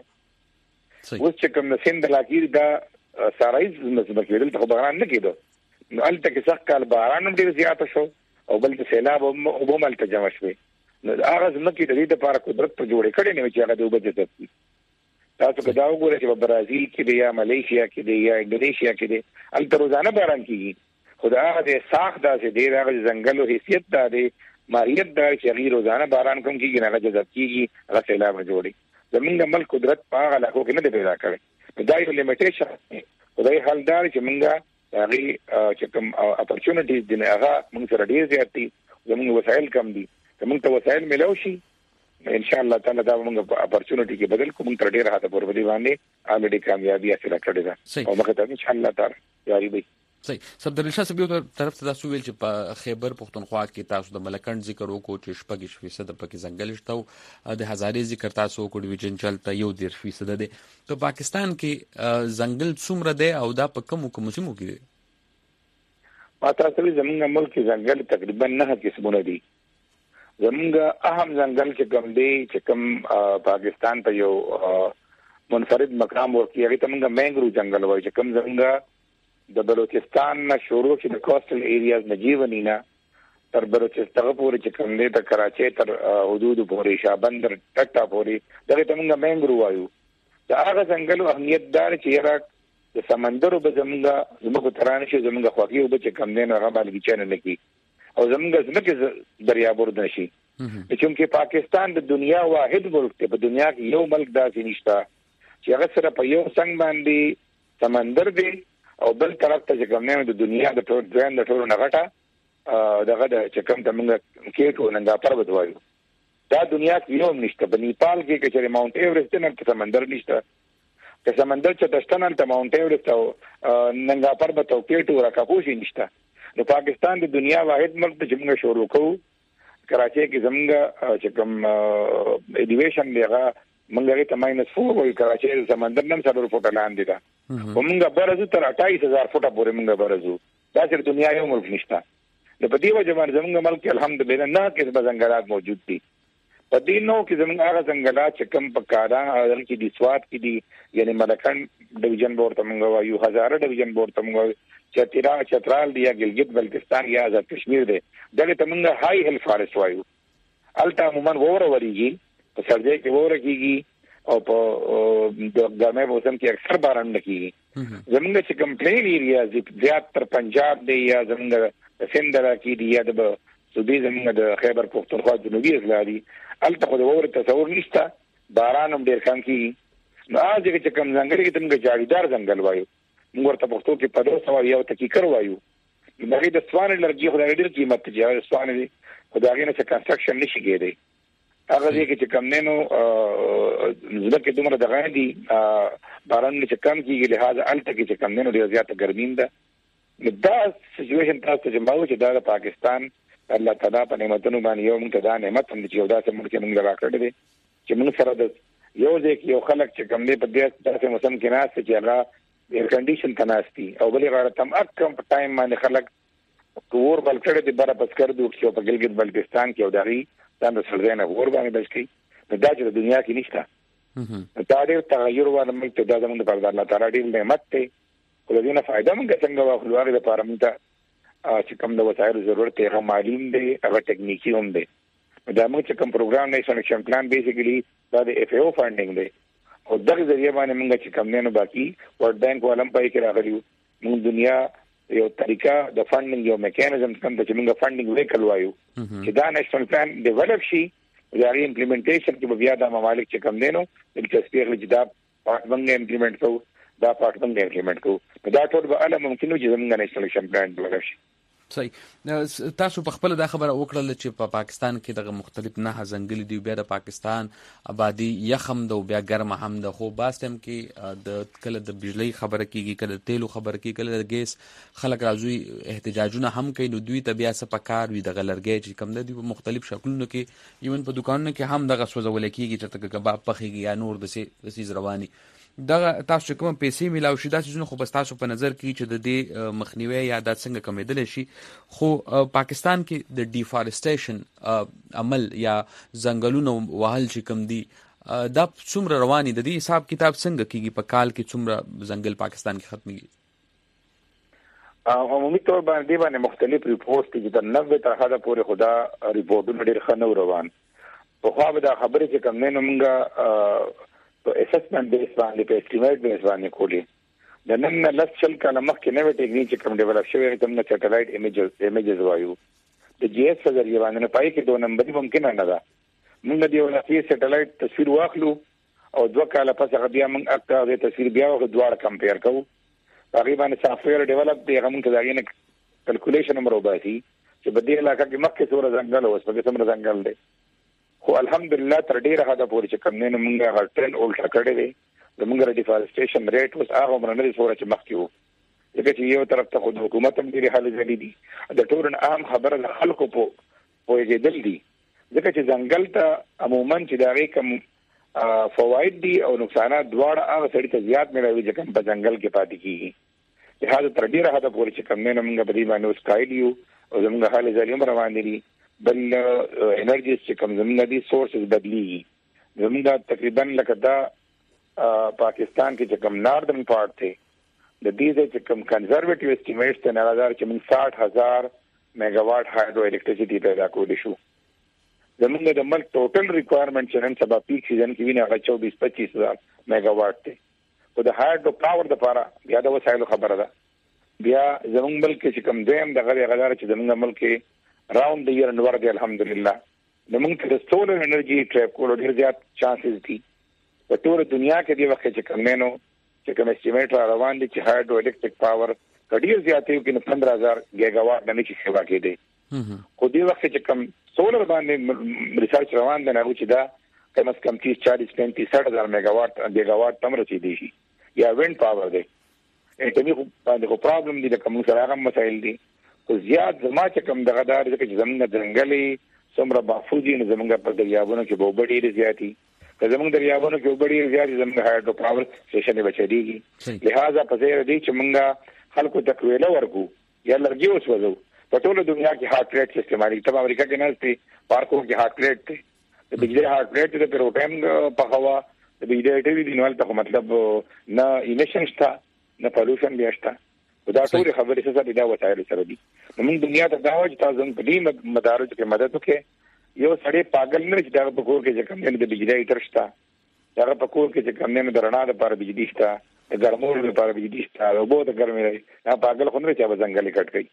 O: اوس چې کوم د سند علاقې دا سارایز ځمکې دلته خو باران نه کېده نو هلته کې سخت کال باران هم ډېر زیاته شو او بل د سیلاب اوبه هم هلته جمع شوې نو هغه ځمکې د دې دپاره قدرت په جوړې کړې نه وي چې هغه د اوبه جذب کړي. تاسو که دا وګورئ چې په برازیل کې دی یا ملیشیا کې دی یا انډونیشیا کې دی هلته روزانه باران کېږي خو د هغه د ساخت داسې دی د هغه د ځنګلو حیثیت دا دی ماهیت دا چې هغې روزانه باران کوم کېږي نه هغه جذب کېږي هغه سیلابه جوړي. زمونږ ملک قدرت په هغه علاقو کې نه دی پیدا کړی نو دا یو لیمیټیشن دی. خدای حال دا چې موږ د هغې چې کوم اپرچونټیز دي هغه موږ سره ډېر زیات دي زمونږ وسایل کم دي که موږ ته وسایل میلاو شي ان شاء الله تعالی دا موږ اپرچونټي کې بدل کوو موږ تر ډېره حده پورې په دې باندې الریډي کامیابي حاصله کړې ده او مخې ته ان شاء الله تعالی جاري وي.
A: صحیح. صفدر شاه صاحب یو طرف ته تاسو ویل چې په خیبر پختونخوا کې تاسو د ملکند ذکر وکړو چې شپږ فیصد پکې ځنګل شته او د هزارې ذکر تاسو وکړو ډیویژن چلته یو ډېر فیصد دی. په پاکستان کې ځنګل څومره دی او دا په کومو کومو سیمو کې دی؟ ما تاسو ویل زمونږ ملک کې ځنګل تقریبا نه قسمونه دي
O: زمونږ اهم ځنګل چې کوم دی چې کوم پاکستان ته یو منفرد مقام ورکړي هغه ته موږ مینګرو ځنګل وایي چې کوم زمونږ د بلوچستان نه شروع چې د کوسټل ایریاز نه جیونینا تر بلوچستان پورې چې کوم دی تر کراچۍ تر حدود پورې شابندر ټټا پورې دغه ته موږ مینګرو وایو. دا هغه ځنګل اهمیت دار چې یاره د سمندر په زمونږ زموږ ترانه شي زمونږ خواږي او چې کوم دی نه هغه باندې چنه لکی او زمونږ زمکه دریابور نشي چې پاکستان د دنیا واحد ملک دی په دنیا کې یو ملک داسې نشته چې هغه سره په یو څنګه باندې سمندر دی او بل طرف ته چې کوم نه د دنیا د ټول ځان د ټول نغټه دغه د چې کوم ته موږ کېټو ننګا پربت وایو دا دنیا کې یو نشته. په نیپال کې چې ماونټ ایورست نه سمندر نشته که سمندر چې دشتنن ته ماونټ ایورست او ننګا پربت او کېټو راکاپوشي نشته. نو پاکستان د دنیا واحد ملک د جمهور شروع کوو کراچۍ کې زمونږ چې کوم ایډیویشن دی هغه موږ ته ماینس فور وایو. کراچۍ سمندر نن څلور فوټه لاندې ده او موږ برزو تر اټایس هزار فوټه پورې موږ برزو. دا چې دنیا یو ملک نشته. نو په دې وجه باندې زمونږ ملک الحمدلله نه کې به ځنګلات موجود دي. په دې نو کې زمونږ هغه ځنګلات چې کوم په کارا اول کې دي سواد کې دي یعنی ملکن ډیویژن بورډ ته موږ وایو هزاره ډیویژن بورډ ته موږ چترا چترال دی یا ګلګت بلتستان یا آزاد کشمیر دی دغه ته موږ هاي هیل فارست وایو. الته عموما وره وريږي په سرځي کې وره کیږي او په د ګرمه موسم کې اکثر باران کیږي. زمونږ چې کوم پلین ایریا زیات تر پنجاب دی یا زمونږ سند راکې دی یا د سودی زمونږ د خیبر پختونخوا جنوبي اضلاع دی الته خو د وره تصور نشته باران هم ډیر کم کیږي. نو هغه چې کوم ځنګل کې تمګه جاړیدار ځنګل وایو موږ ورته پښتو کې په دوه سو یو تکی کر وایو. دغه د سوان لرګي خو ډېر قیمت دی او سوان دی خدای نه چې کنستراکشن نشي کېدی هغه دې کې چې کم نه نو ځکه دومره دغه دي باران چې کم کیږي لہذا الته کې چې کم نه نو ډېر زیاته ګرمین ده. دا سچويشن تاسو چې ماوي چې دا پاکستان الله تعالی په نعمتونو باندې یو موږ ته دا نعمت هم چې یو داسې ملک موږ راکړی دی چې موږ سره د یو ځکه یو خلک چې کم نه په دې داسې موسم کې ناست چې هغه ایر کنډیشن تناستی او بلې غاړه تم اکم په ټایم باندې خلک کور بل کړه دي بره پس کړ دوه چې په ګلګت بلتستان کې او دغه څنګه سرزنه ور باندې بچی نو دا چې دنیا کې نشته دا ډېر تغیر ورته موږ ته دا زموږ په الله تعالی ډېر نعمت ته ولې دې نه فائدہ موږ څنګه واخلو هغه لپاره موږ ته چې کوم د وسایلو ضرورت یې هم معلوم دی هغه ټکنیکی هم دی. دا موږ چې کوم پروګرام نیشنل ایکشن پلان بیسیکلی دا د اف ای او فاندینګ دی او دغه ذریعہ باندې موږ چې کوم نه باقي ورلد بانک ولم پای کې راغلیو موږ دنیا یو طریقہ د فاندینګ یو میکانیزم کوم چې موږ فاندینګ وکړ وایو چې دا نیشنل پلان ډیولپ شي دا ری امپلیمنټیشن کې بیا د ممالک چې کوم دینو د تصویر لجدا پارت باندې امپلیمنٹ کوو دا پارت باندې امپلیمنٹ کوو دا ټول به اله ممکن وي چې موږ نیشنل ایکشن پلان ډیولپ شي.
A: صحیح. تاسو په خپل دا خبره وکړه چې په پاکستان کې دغه مختلف نه ځنګلي دی بیا د پاکستان آبادی یخم د بیا ګرم هم د خو باس ټیم کې د کله د بجلی خبره کیږي کله تیلو خبره کیږي کله د ګیس خلک راځي احتجاجونه هم کوي نو دوی ته بیا څه پکار وي د غلرګي چې کم د دې په مختلف شکلونو کې ایون په دکانونو کې هم دغه سوځول کیږي چې تک کباب پخېږي یا نور د سي سیز رواني دغه تاسو کوم پیسې میلاو شي دا چې خو بس تاسو په نظر کې چې د دې مخنیوي یا د څنګه کمیدل شي خو پاکستان کې د ډیفارستیشن عمل یا ځنګلونو وهل چې کوم دي دا څومره رواني د دې حساب کتاب څنګه کیږي په کال کې څومره ځنګل پاکستان کې ختميږي؟
O: عمومي طور باندې باندې مختلف ریپورټ دي چې د نوي تر حده پورې خدا ریپورټونه ډېر خنو روان په خو به دا خبره چې کوم نه موږ په اسسمنت بیس باندې په اسټیمیټ بیس باندې کولی د نن لس شل کاله مخکې نوې ټکنیک چې کوم ډیولپ شوی دی تم نه سټلایټ ایمیجز ایمیجز وایو د جی ایس ذریعہ باندې نه پای کې دوه نمبر ممکن نه ده موږ د یو لاسي سټلایټ تصویر واخلو او دوه کاله پس هغه بیا موږ اکتا د تصویر بیا او دواړه کمپیر کوو تقریبا سافټویر ډیولپ دی هغه موږ ته دا نه کیلکولیشن نمبر وباسي چې په دې علاقې کې مخکې څومره ځنګل اوس په څومره ځنګل دی خو الحمدلله تر ډیره حدا پورې چې کم نه موږ هغه ټرن اولټا کړی دی زموږ د ډیفارستیشن ریټ اوس هغه عمر نه سوره چې مخکې وو ځکه چې یو طرف ته خو حکومت هم ډیره حل ځلې دي د ټول عام خبره د خلکو په پوهېدل دي ځکه چې ځنګل ته عموما چې دا غي کوم فواید دي او نقصانات دواړه هغه سړي ته زیات ملوي چې کوم په ځنګل کې پاتې کیږي لہذا تر ډیره حدا پورې چې کم نه موږ په دې باندې اوس کایلیو او زموږ حل ځلې هم روان دي بل انرژي چې کوم زمونږ دي سورسز بدلیږي. زمونږ تقریبا لکه دا پاکستان کې چې کوم ناردرن پارت دی د دې چې کوم کنزرویټیو اسټیمیټس ته نظر چې موږ ساठ هزار میگاواټ هایډرو الکتریسيټي پیدا کولی شو. زمونږ د ملک ټوټل ریکوایرمنټ چې نن سبا پیک سیزن کې ویني هغه چوبیس پچیس هزار میگاواټ دی. خو د هایډرو پاور لپاره بیا د وسایلو خبره ده. بیا زمونږ ملک چې کوم دویم دغه غلار چې زمونږ ملک راوند د ییر انور دی الحمدلله. زمونږ د سولر انرژي ټریپ کولو ډیر زیات چانسز دي. په ټول دنیا کې دی وخت چې کوم نو چې کوم اسټیمیټ را روان دي چې هایډرو الکتریک پاور کډیر زیاتې کې پندرہ هزار گیگاواټ د نشي سیوا کې دی. خو دی وخت چې کوم سولر باندې ریسرچ روان دي نه چې دا کم از کم تیس چالیس پینتیس ساٹھ هزار میگاواټ گیگاواټ تم رسیدي شي یا وینډ پاور دی. اټومي باندې کو پرابلم دي کوم سره هغه مسایل دي. خو زیات زما چې کوم دغه دار چې زمونږ ځنګلي څومره محفوظي نه زمونږ په دریابونو کې به وبډي زیاتی که زمونږ دریابونو کې وبډي زیاتې زمونږ هایډرو پاور سټیشن بچیږي. لہذا په ځای دی چې مونږ خلکو ته کویله ورکو یا لرګي وسوځو. په ټول دنیا کې هارت ریټ استعمالي ته امریکا کې نه ستي پارکو کې هارت ریټ دی د بجلی هارت ریټ د پروټین په هوا د بجلی ټي دی نو ته مطلب نه ایمیشن شته نه پولوشن بیا شته. دا ټول خبرې څه دي دا وسایل سره دي. موږ دنیا ته دا وایي چې تاسو په دې مدارج کې مدد وکړئ. یو سړی پاگل نه چې دا په کور کې چې کوم نه د بجلی ترشتا دا په کور کې چې کوم نه د رڼا لپاره بجلی شته د ګرمولو لپاره بجلی شته او بہت ګرمي دی دا پاگل خو نه چې به ځنګل کټ کوي.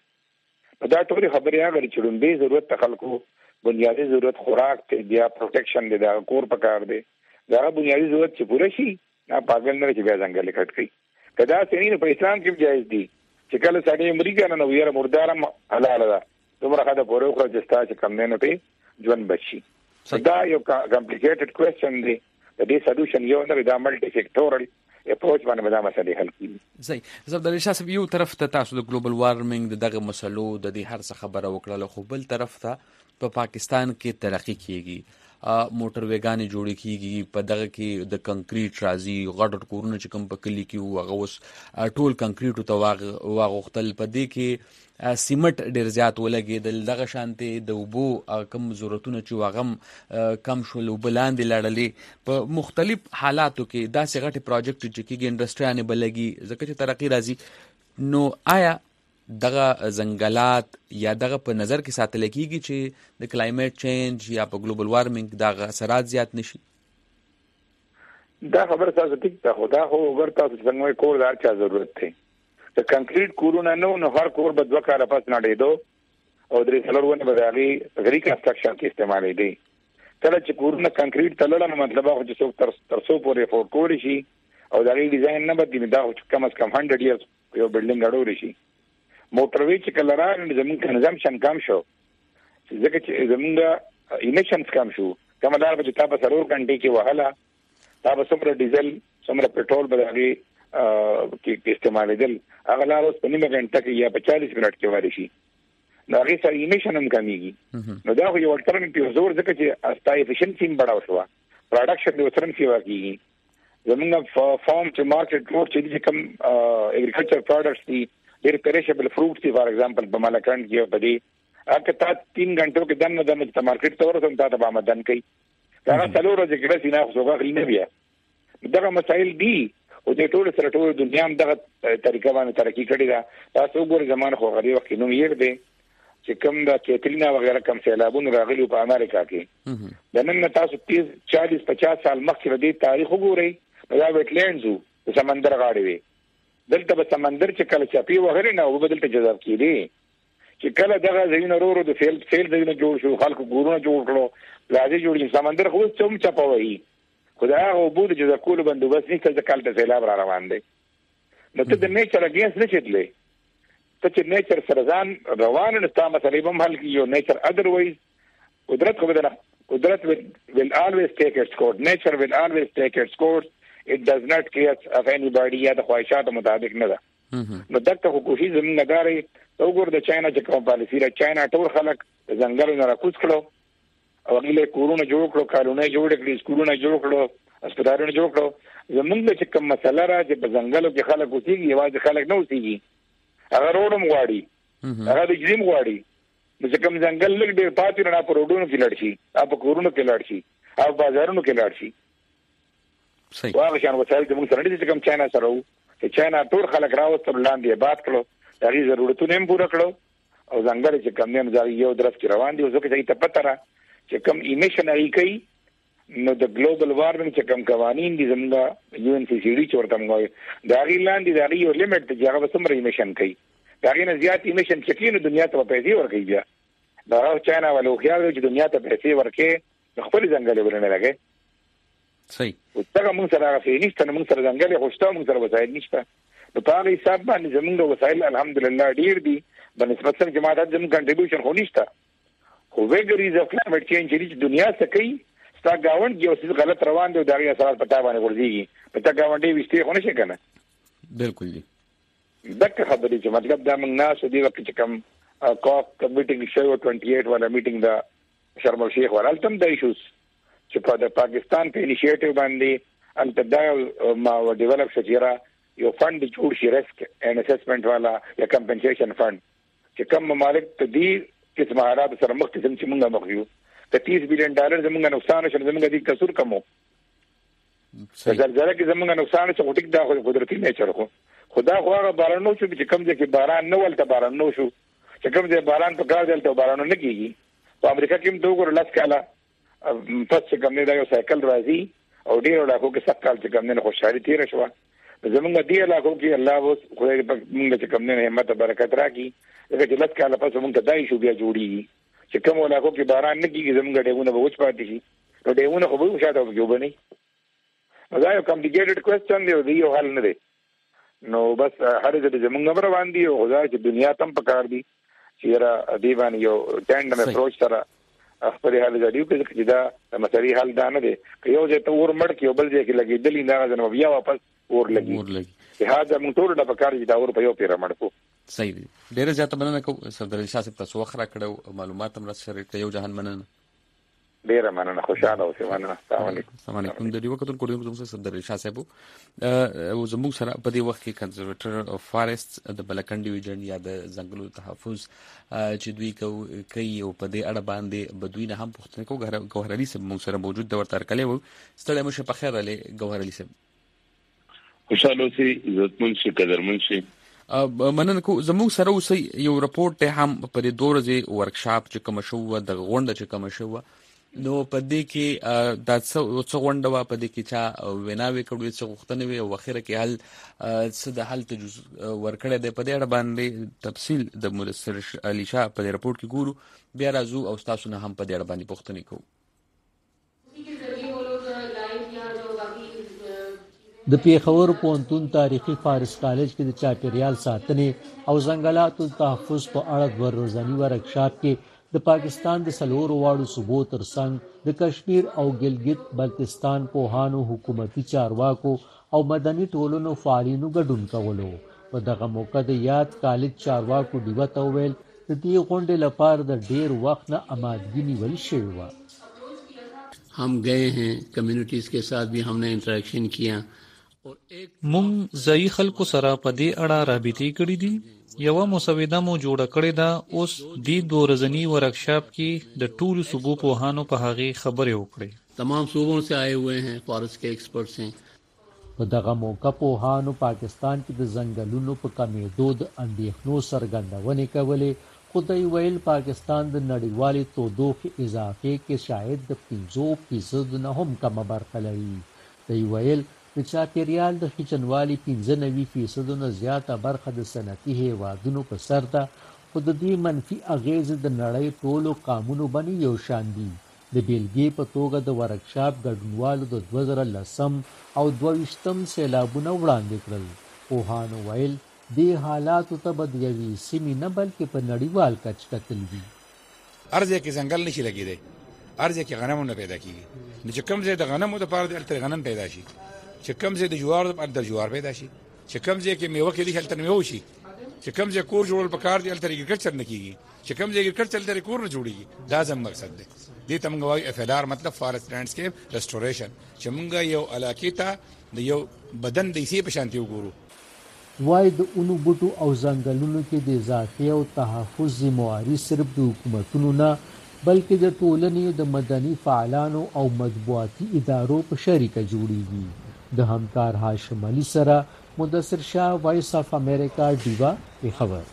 O: دا ټول خبرې هغه چې لومبي ضرورت تخلقو بنیادی ضرورت خوراک ته بیا پروټیکشن دی دا کور پکار دی دا بنیادی ضرورت چې پوره شي دا پاگل نه چې بیا ځنګل کټ کوي. کدا سینې په اسلام کې جایز دي چې کله سړی امریکا نه نو یې مردارم حلال ده دومره خاطر پوره خو چې تاسو کم نه نه ژوند بشي. دا یو کمپلیکیټډ کوېسچن دی. د دې سولوشن یو نه دا ملټي سیکټورل اپروچ باندې دا مسله حل کیږي.
A: صحیح. زبد الله شاه یو طرف ته تاسو د ګلوبل وارمنګ دغه مسلو د دې هر څه خبره وکړه خو بل طرف ته په پا پاکستان کې ترقی کیږي. موټر ویګانې جوړې کیږي په دغه کې د کنکریټ راځي غټ کورونه چې کوم په کلی کې وغه اوس ټول کنکریټ ته واغختل په دې کې سیمټ ډیر زیات ولګېدل دغه شانتي د وبو کم ضرورتونه چې واغم کم شول وبلاندې لړلې په مختلف حالاتو کې دا سغټي پروجیکټ چې کېږي انډستریانه بلګي ځکه چې ترقی راځي نو آیا دغه ځنګلات یا دغه په نظر کې ساتل کېږي چې د کلایمټ چینج یا په ګلوبل وارمنګ دغه اثرات زیات نشي.
O: دا خبره تاسو ټیک ته خدا خو ورته تاسو څنګه کور دار چا ضرورت دی. د کنکریټ کورونه نو نو هر کور به دوه کاله پس نړېدو او درې څلور ونه به دغه غری کنسټرکشن کې استعمالې دي. کله چې کورونه کنکریټ تلل نو مطلب هغه چې څوک تر تر څو پورې فور کولی شي او دغه ډیزاین نه بدلی دا کم از کم هندرد ایئرز یو بلډینګ اړول شي. موټروي چې کله راغلی زموږ کنزمپشن کم شو ځکه چې زموږ ایمیشنز کم شو کومه لار به تا په ضرور غنټې کې وهله تا به څومره ډیزل څومره پټرول به هغه کې استعمالېدل هغه لار اوس په نیمه غنټه کې یا په چالیس منټ کې واري شي نو هغه سره ایمیشن هم کمیږي. نو دا یو الټرنیټیو زور ځکه چې استا افیشنسي هم بڑاو شو پروډکشن د وترن سی واکېږي. زموږ فارم چې مارکیټ روډ چې کوم اګریکلچر پروډکټس دي ډېر پریشبل فروټ دي فار ایگزامپل په مالکان کې په دې اګه تا تین غنټو کې دنه د مت مارکیټ ته ورسوم تا ته به مدن کوي دا څلور ورځې کې رسې نه خو غوښتل نه بیا دغه مسایل دي او د ټول سره ټول دنیا هم دغه طریقه باندې ترقی کړې ده. تاسو وګورئ زمانه خو غریب وخت نو یې دی چې کوم د کیترینا وغیرہ کم سیلابونه راغلي په امریکا کې د نن تاسو تیس چالیس پچاس سال مخکې د تاریخ وګورئ دا ویټلینډز د سمندر غاړې وي دلته به سمندر چې کله چاپی وغیرہ نه او بدلته جذب کیږي چې کله دغه زینو ورو د فیل فیل زینو جوړ شو خلکو ګورونه جوړ کړو لازم جوړ سمندر خو څوم چپوي خدای او بود جزا کول بندوبست نشته چې کال ته سیلاب را روان دي. نو ته د نیچر اگینست نه چتلې ته چې نیچر سره ځان روان نه ستا مسلې هم حل کیو نیچر اذروایز قدرت خو بدنه قدرت will always take its course. Nature will always take its course. It does not care of anybody یا د خواهشاتو مطابق نه ده. نو دغه خو کوشش زموږ نګاري وګور د چاینا چې کوم پالیسی را چاینا ټول خلک د ځنګل نه راکوز کړو او هغه کورونه جوړ کړو کارونه جوړ کړي سکولونه جوړ کړو هسپتالونه جوړ کړو زموږ چې کوم مسله را چې په ځنګلو کې خلک اوسېږي یوازې خلک نه اوسېږي هغه روډم غواړي هغه د جریم غواړي نو چې کوم ځنګل لږ ډېر پاتې نه په روډونو کې لړ شي او په کورونو کې لړ شي او بازارونو کې لړ شي.
A: صحیح
O: واغه شان وسایل د موږ سره دي چې کوم چاینا سره وو چې چاینا ټول خلک راوستل لاندې آباد کړو هغه ضرورتونه هم پوره کړو او ځنګل چې کوم نه ځای یو درس کې روان دي او ځکه چې ته پته را چې کوم ایمیشن هغه کوي نو د ګلوبل وارمنګ چې کوم قوانين دي زموږ یو ان سی سی ډي چې ورته موږ دا غي لاندې دا یو لیمټ چې هغه څومره ایمیشن کوي دا غي نه زیات ایمیشن چې کینو دنیا ته پیسې ورکوي بیا دا چاینا ولو خیال چې دنیا ته پیسې ورکې خپل ځنګل ورنه لګي.
A: صحیح
O: څنګه موږ سره راغلی نشته موږ سره ځنګل خوشته موږ سره وسایل نشته نو په هغه حساب باندې زموږ وسایل الحمدلله ډیر دي بنسبت سره چې ماده زموږ کنټریبیوشن خو نشته خو وګریز اف کلایمټ چینج چې دنیا څخه کوي ستا گاوند یو څه غلط روان دی دا غي اثرات پتا باندې ورځي په تا گاونډي وشته خو نشي کنه.
A: بالکل دي
O: دغه خبرې چې مطلب دا موږ ناس دی وخت چې کوم کوپ میټینګ شو اټھائیس والا میټینګ دا شرم الشیخ ورالتم د ایشوز چې په د پاکستان په انیشیټیو باندې انت دا ما ډیولپ شجره یو فند جوړ شي ریسک ان اسسمنت والا یا کمپنسیشن فند چې کوم ممالک ته دي چې مهارت سره مخ ته چې موږ مخیو ته تیس بلین ډالر زموږ نقصان شول زموږ د کسور کمو زلزلہ کې زموږ نقصان چې غټک دا قدرتي نیچر خو خدا خو هغه باران نو چې کوم ځای کې باران نه ولته باران نو شو چې کوم ځای باران په کار دلته باران نه کیږي په امریکا کې هم دوه ګور لاس کاله پس چې کوم نه دا یو سایکل راځي او ډیر علاقو کې سخت کال چې کوم نه خوشحالي تیر شو زمونږ دی علاقو کې الله اوس خدای په موږ چې کوم نه همت برکت راکړي چې لاس کاله پس موږ ته دای شو بیا جوړیږي چې کوم علاقو کې باران نه کیږي زمونږ ډېونه به وچ پاتې شي نو ډېونه خو به شاته وګورئ نو دا یو کمپلیکیټډ کوېسچن دی او دی یو حل نه دی نو بس هر ځای زمونږ بر باندې او خدای چې دنیا تم پکار دی چې را دی باندې یو ټاندم اپروچ سره خپل حل غړیو کې چې دا مسلې حل دا نه دی که یو ځای ته ور مړ کې بل ځای کې لګېدلی نه غځنه بیا واپس ور لګي
A: ور لګي
O: چې هاذا موږ ټول د پکار دي دا ور په یو پیر مړ کو.
A: صحیح دی ډیره زیاته مننه کوم صدر شاه صاحب تاسو وخت را کړو معلومات هم را شریک کړو جهان مننه
O: ډیره مننه خوشاله اوسئ مننه السلام علیکم.
A: السلام علیکم د دې وخت کوم کوم صدر شاه صاحب او زموږ سره په دې وخت کې کنزرویټر اف فارست د بلکن ډیویژن یا د ځنګلو تحفظ چې دوی کوي او په دې اړه باندې بدوی نه هم پوښتنه کوي ګوهر علي صاحب موږ سره موجود د ورته کړي وو ستړي مشه په خیر علي ګوهر علي صاحب
P: خوشاله اوسئ عزتمن شي قدرمن شي
A: مننه کو زموږ سره اوسئ یو رپورټ ته هم په دې دوه ورځې ورکشاپ چې کوم شو د غونډه چې کوم شو نو په دې کې د څو غونډه وا په دې کې چا ویناوي کړو چې غوښتنه وي او اخره کې حل څه د حل تجوز ورکړه د په دې اړه باندې تفصیل د مولسر علي شاه په دې رپورت کې ګورو بیا راځو او تاسو نه هم په دې اړه باندې پوښتنه کوو.
Q: د پیښور پوهنتون تاریخي فارس کالج کې د چاپیریال ساتنې او ځنګلاتو تحفظ په اړه د ورځني ورکشاپ کې د پاکستان د سلورو واړو صوبو ترڅنګ د کشمیر او ګلګت بلتستان پوهانو حکومتي چارواکو او مدني ټولنو فعالینو ګډون کولو. په دغه موقع د یاد کالج چارواکو ډیوه ته وویل د دې غونډې لپاره د ډیر وخت نه آمادګي نیول شوې وه.
R: हम गए हैं कम्युनिटीज के साथ भी हमने इंटरेक्शन किया
S: مونږ ځای خلکو سره په دې اړه رابطې کړې دي یو مسوده مو جوړه کړې ده اوس د دوه ورځنی ورکشاپ کې د ټولو صوبو پوهانو په هغه خبرې وکړې
R: تمام صوبوں سے آئے ہوئے ہیں فارسٹ کے ایکسپرٹس ہیں.
Q: په دغه موقع پوهانو پاکستان کې د ځنګلونو په کمیدو د اندېښنو څرګندونې کولې خو دوی ویل پاکستان د نړیوالې تودوخې اضافې کې شاید د پنځو فیصد نه هم کمه برخه لري. دوی ویل د چاپیریال د خچنوالي پنځه نوي فیصدونه زیاته برخه د صنعتي هیوادونو په سر ده خو د دې منفي اغیزې د نړۍ ټولو قامونو باندې یو شان دي. د بیلګې په توګه د ورکشاپ ګډونوالو د دوه زره لسم او دوه ویشتم سیلابونه وړاندې کړل. پوهانو ویل دې حالاتو ته به د یوې سیمې نه بلکې په نړیوال کچ کتل دي.
T: هر ځای کې ځنګل نشي لګېدی هر ځای کې غنمونه پیدا کېږي نو چې کوم ځای د غنمو دپاره دی هلته غنم پیدا شي چې کوم ځای د جوارو دپاره د جوار پیدا شي چې کوم ځای کې میوه کېدی هلته میوه شي چې کوم ځای کور جوړول پکار دی هلته اګریکلچر نه کېږي چې کوم ځای اګریکلچر هلته کور نه جوړېږي. دا زموږ مقصد دی. دې ته موږ وایو اف ایل آر مطلب فارسټ لینډسکیپ ریسټوریشن چې موږ یو علاقې ته د یو بدن د حصې په شانتي وګورو
Q: وای د اونو بوټو او ځنګلونو کې د اضافي او تحفظ ذمہواری صرف د حکومتونو نه بلکې د ټولنې د مدني فعالانو او مطبوعاتي ادارو په شریکه جوړیږي. د همکار هاشم علي سره مدثر شاه، وایس اف امریکا، ډیوا خبر.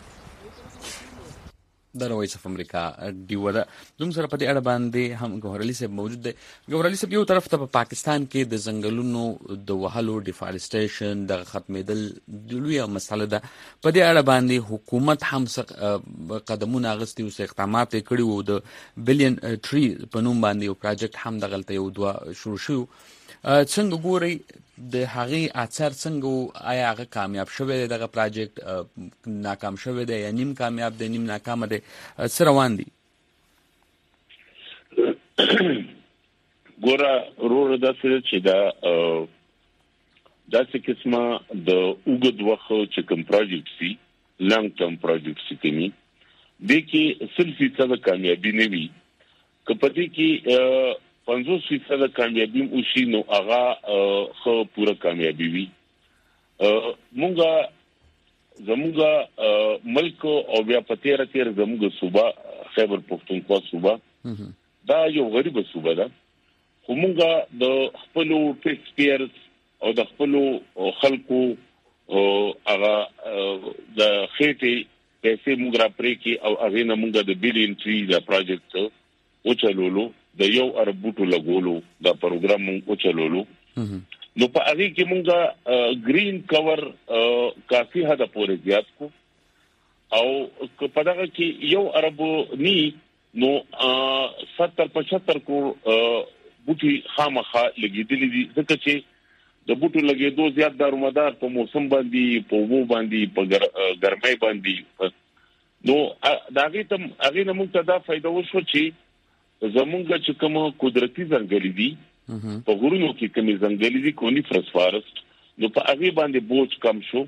A: د وایس اف امریکا ډیوا ده. زموږ سره په دې اړه باندې هم ګوهر علي صاحب موجود دی. ګوهر علي صاحب، یو طرف ته په پاکستان کې د ځنګلونو د وهلو ډیفارسټیشن د ختمېدل لویه مسله ده. په دې اړه باندې حکومت هم قدمونه اخیستي او اقدامات یې کړي وو. د بلین ټری په نوم باندې یو پروجیکټ هم دغلته یو دوه شروع شو. څنګه ګورئ د هغې اثر څنګه؟ آیا هغه کامیاب شوی دی؟ دغه پروجیکټ ناکام شوی دی یا نیم کامیاب دی، نیم ناکامه دی؟ څه روان دي؟
P: ګوره وروره، داسې ده چې دا داسې قسمه د اوږد وخت چې کوم پروجیکټ سي، لانګ ټرم پروجیکټ سي کوي، دې کې سل فیصده کامیابي نه وي. که په دې کې پنځوس فیصده کامیابي وشي نو هغه ښه پوره کامیابي وي. مونږه زموږ ملک او بیا په تیره تیره زموږ صوبه خیبر پښتونخوا صوبه دا یو غریبه صوبه ده، خو مونږه د خپلو ټیکس پیئرز او د خپلو خلکو هغه د خېټې پیسې مونږ را پرې کړي او هغې نه مونږه د بلین ټري دا پروجیکټ وچلولو، د یو ارب بوټو لګولو دا پروګرام مونږ وچلولو. نو په هغې کې مونږه ګرین کور کافي حده پورې زیات کو او په دغه کې یو ارب نی نو ستر پچهتر کروڑ بوټي خامخا لګېدلي دي، ځکه چې د بوټو لګېدو زیات دارومدار په موسم باندې، په اوبو باندې، په ګرمۍ باندې. نو د هغې ته هغې نه مونږ ته دا فایده وشوه چې زمونږ چې کوم قدرتي ځنګلې دي په غرونو کې کومې ځنګلې دي کونیفرس فارسټ، نو په هغې باندې بوج کم شو.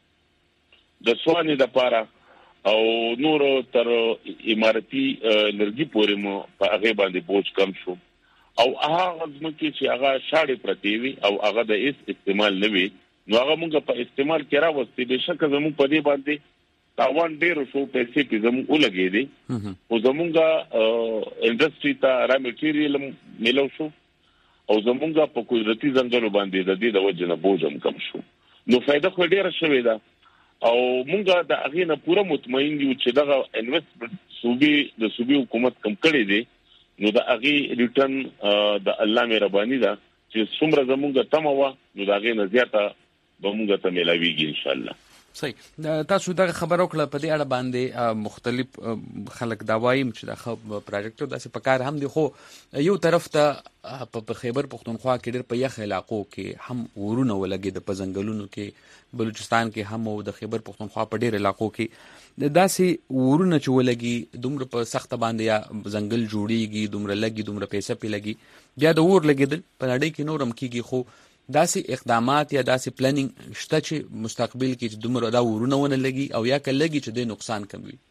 P: د سوانې دپاره او نور تر امارتي لرګي پورې مو په هغې باندې بوج کم شو. او هغه ځمکې چې هغه شاړې پرتې وي او هغه د هېڅ استعمال نه وي، نو هغه مونږ په استعمال کې راوستې. بېشکه زمونږ په دې باندې تاوان ډېر شو، پیسې پې زموږ ولګېدې، خو زمونږ انډسټري ته را میټیریل میلو شو او زمونږ په قدرتي ځنګلو باندې د دې د وجې نه بوج هم کم شو. نو فایده خو ډېره شوې ده او مونږ د هغې نه پوره مطمئن یو چې دغه انویسټمنټ صوبې د صوبې حکومت کم کړی دی، نو د هغې ریټرن د الله مهرباني ده چې څومره زمونږ تمه وه نو د هغې نه زیاته به مونږ ته میلاویږي انشاءالله.
A: صحیح. تاسو دغه خبره وکړه، په دې اړه باندې مختلف خلک دا وایي چې دا ښه پروجیکټ داسې په کار هم دی، خو یو طرف ته په خیبر پښتونخوا کې ډېر په یخ علاقو کې هم ورونه ولګېده، په ځنګلونو کې، بلوچستان کې هم او د خیبر پښتونخوا په ډېر علاقو کې داسې ورونه چې ولګي، دومره په سخته باندې یا ځنګل جوړیږي، دومره لګي، دومره پیسه پې لګي، بیا د اور لګېدل په نړۍ کې نور هم کېږي. خو داسې اقدامات یا داسې پلانینګ شته چې مستقبل کې چې دومره دا ورونه ونه لګي او یا که لګي چې د نقصان کم وي؟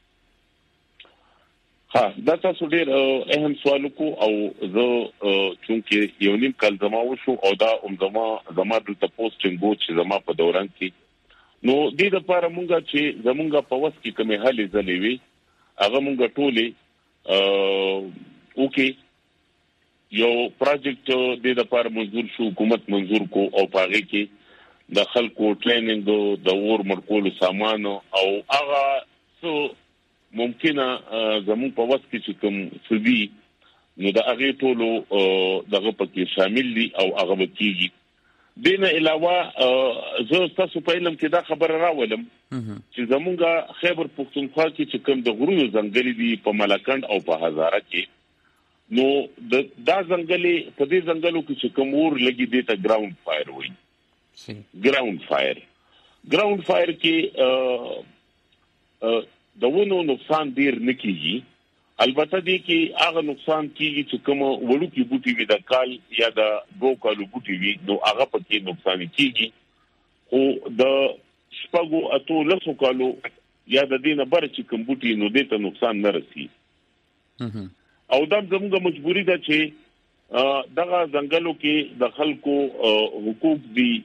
P: ها، دا تاسو ډېر اهم سوال وکړو او زه چونکې یو نیم کال زما وشو او دا هم زما زما دلته پوسټینګ و چې زما په دوران کې، نو دې دپاره مونږ چې زمونږ په وس کې کومې هلې ځلې وي هغه مونږ ټولې وکړې. یو پروجیکټ دې دپاره منظور شو، حکومت منظور کو او په هغې کې د خلکو ټریننګ، د اور مړ کولو سامان او هغه څه ممکنه زموږ په وس کې چې کوم څه دي نو د هغې ټولو دغه پکې شامل دي او هغه به کېږي. دې نه علاوه زه ستاسو په علم کې دا خبره راولم چې زمونږ خیبر پښتونخوا کې چې کوم د غرونو ځنګلې دي په ملکنډ او په هزاره کې، نو دا ځنګلې په دې ځنګلو کې چې کوم اور لګي دې ته ګراوند فایر وایي. ګراوند فایر ګراوند فایر کې د ونو نقصان ډېر نه کېږي، البته دې کې هغه نقصان کېږي چې کوم وړوکي بوټي وي، د کال یا د دوه کالو بوټي وي، نو هغه پکې نقصان کېږي. خو د شپږو اتو لسو کالو یا د دې نه بره چې کوم بوټي نو دې ته نقصان نه رسي. او دا زموږ مجبوري ده چې دغه ځنګلو کې د خلکو حقوق دي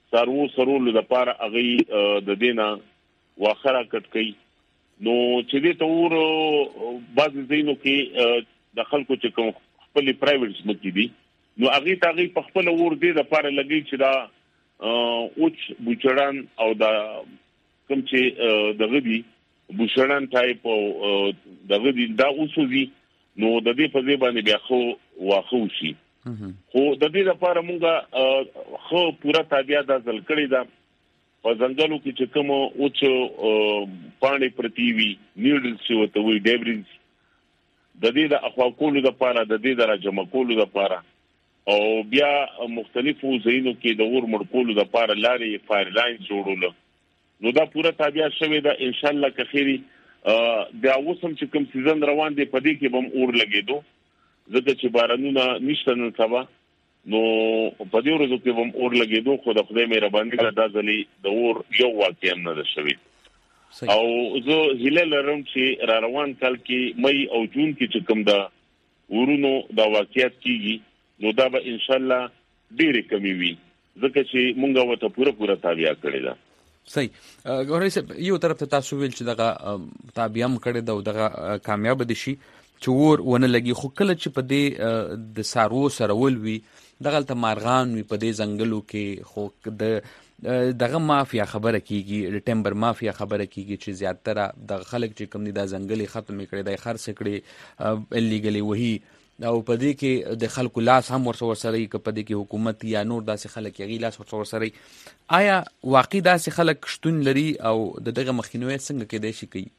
P: سارو سرول د پاره اغي د دینه واخره کټکي نو چې دې تور بعض زینو کې د خلکو چې کوم خپل پرایویټ سمکی دي نو اغي تاغي په خپل ور دي د پاره لګي چې دا اوچ بوچړان او دا کوم چې د غدي بوچړان ټایپ او د غدي دا اوسوي نو د دې په ځای باندې بیا خو واخو شي خو د دې لپاره مونږه خو پورا تابع د ځل کړی دا په ځنګلو کې چې کوم اوچ پانی پرتیوي نیډلز چې وته وي ډیبریز د دې د اخوا کولو لپاره د دې د راجمع کولو لپاره او بیا مختلفو ځایونو کې د اور مړ کولو لپاره لارې فایر لاین جوړول نو دا پورا تابع شوی دا ان شاء الله که خیری دا اوسم چې کوم سیزن روان دی په دې کې بم اور لګیدو ځکه چې بارانونه نشته نن سبا نو په دې ورځو کې بم اور لګیدو خو د خدای مهرباني دا ځلې د اور یو واقع نه ده شوی او زه هیله لرم چې را روان کال کې مئی او جون کې چې کوم دا ورونو دا واقعیت کیږي نو دا به ان شاء الله ډېر کمی وي ځکه چې مونږه وته پوره پوره تابع کړی دا
A: صحیح ګورئ چې یو طرف ته تاسو ویل چې دغه تابع هم کړی دا او دغه کامیاب دي شي چې ور ونه لګي خو کله چې په دې د سارو سرول وي دغه ته مارغان وي په دې ځنګلو کې خو د دغه مافیا خبره کیږي د ټمبر مافیا خبره کیږي چې زیاتره د خلک چې کوم دي د ځنګلي ختم کړي د خرڅ کړي الیګلی وਹੀ او په دې کې د خلکو لاس هم ورسره سره کې په دې کې حکومت یا نور داسې خلک یې لاس ورسره سره آیا واقعي داسې خلک شتون لري او د دغه مخنیوي څنګه کېدای شي کوي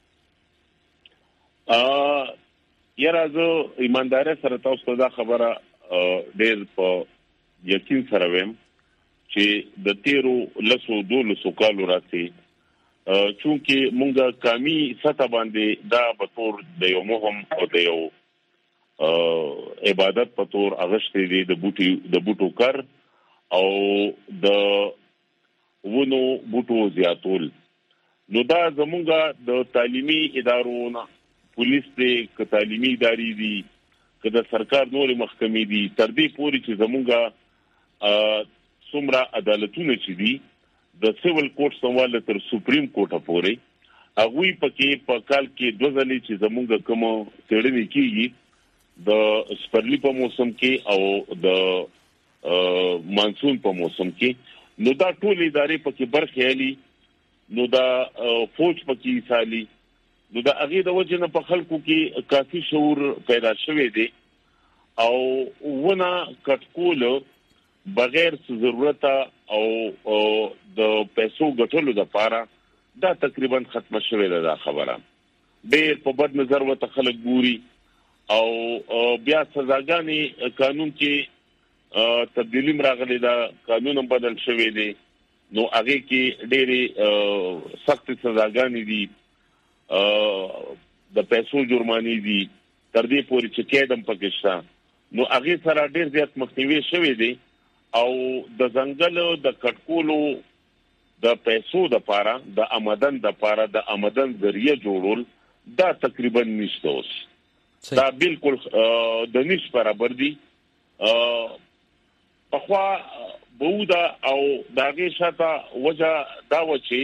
P: ا یاره زه ایماندار سره تاسو دا خبره ډېر په یقین سره ویم چې د تیرو لسو دولسو کالو راځي چونکه مونږه کامی سطح باندې دا په تور د یو مهم او د یو عبادت په تور اغشتې دي د بوټي د بوټو کار او د ونو بوټو زیاتول نو دا زمونږه د تعلیمي ادارو نه پولیس دې ک تعلیمي ادارې دي ک د سرکار نور محکمې دي تر دې پورې چې زمونږه څومره عدالتونه چې دي د سیول کورټ سمواله تر سپریم کورټ پورې هغه پکې په کال کې دوه ځلې چې زمونږه کوم تړلې کیږي د سپرلی په موسم کې او د مانسون په موسم کې نو دا ټول ادارې پکې برخه لري نو دا فوج پکې سالي نو دا هغه د وجه نه په خلکو کې کافي شعور پیدا شوی دی او ونه کټکول بغیر ضرورت او د پیسو ګټلو لپاره دا تقریبا ختم شوی ده خبره ډېر په بد نظر وته خلک ګوري او بیا سزاګانی قانون کې تبدیلی راغلی دا قانون بدل شوی دی نو هغه کې ډېری سخت سزاګانی دي د پیسو جرمانی دي تر دې پورې چې کېدم پاکستان نو هغه سره ډېر زیات مخنیوي شوی دی او د ځنګل د کټکولو د پیسو د پاره د آمدن د پاره د آمدن ذریعہ جوړول دا تقریبا نشته اوس دا بالکل د نش برابر دي اخوا بودا او داغه شاته وجه دا وچی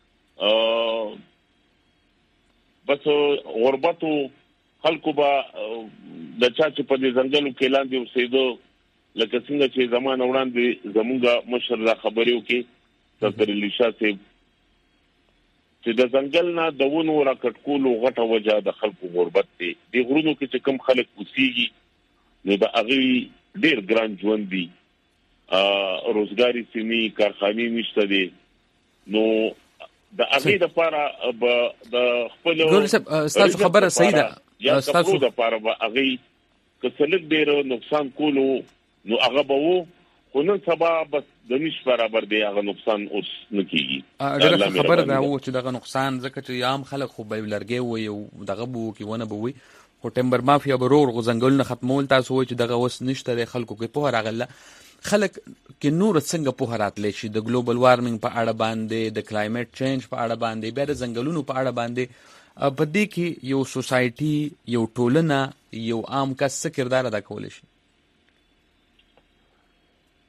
P: بس غربتو خلکو با د چا چې په دې ځنګلو کې لاندې اوسېدو لکه څنګه چې زمانه وړاندې زمونږه مشر را خبرې وکړي ډاکټر الیشا صاحب چې د ځنګل نه د ونو را کټکولو غټه وجه د خلکو غربت دی د غرونو کې چې کم خلک اوسېږي نو د هغه ډېر ګران ژوند دی روزګاری سیمې کارخانې نشته دي نو د هغه د لپاره د خپل
A: ګل صاحب تاسو خبره صحیح ده
P: تاسو د لپاره هغه کڅلک ډیر نقصان کولو نو هغه به وو خو نن سبا بس د نش برابر دی هغه نقصان اوس نکېږي
A: خبره ده و چې دغه نقصان ځکه چې عام خلک خو به لرګي وي او دغه بو کې ونه بوي خو ټمبر مافیا برور غزنګل نه ختمول تاسو وایي چې دغه وس نشته د خلکو کې په راغله خلک کې نور څنګه په راتلی شي د ګلوبل وارمنګ په اړه باندې د کلایمټ چینج په اړه باندې بیا د ځنګلونو په اړه باندې په دې کې یو سوسایټي یو ټولنه یو عام کس څه کردار ادا کولی شي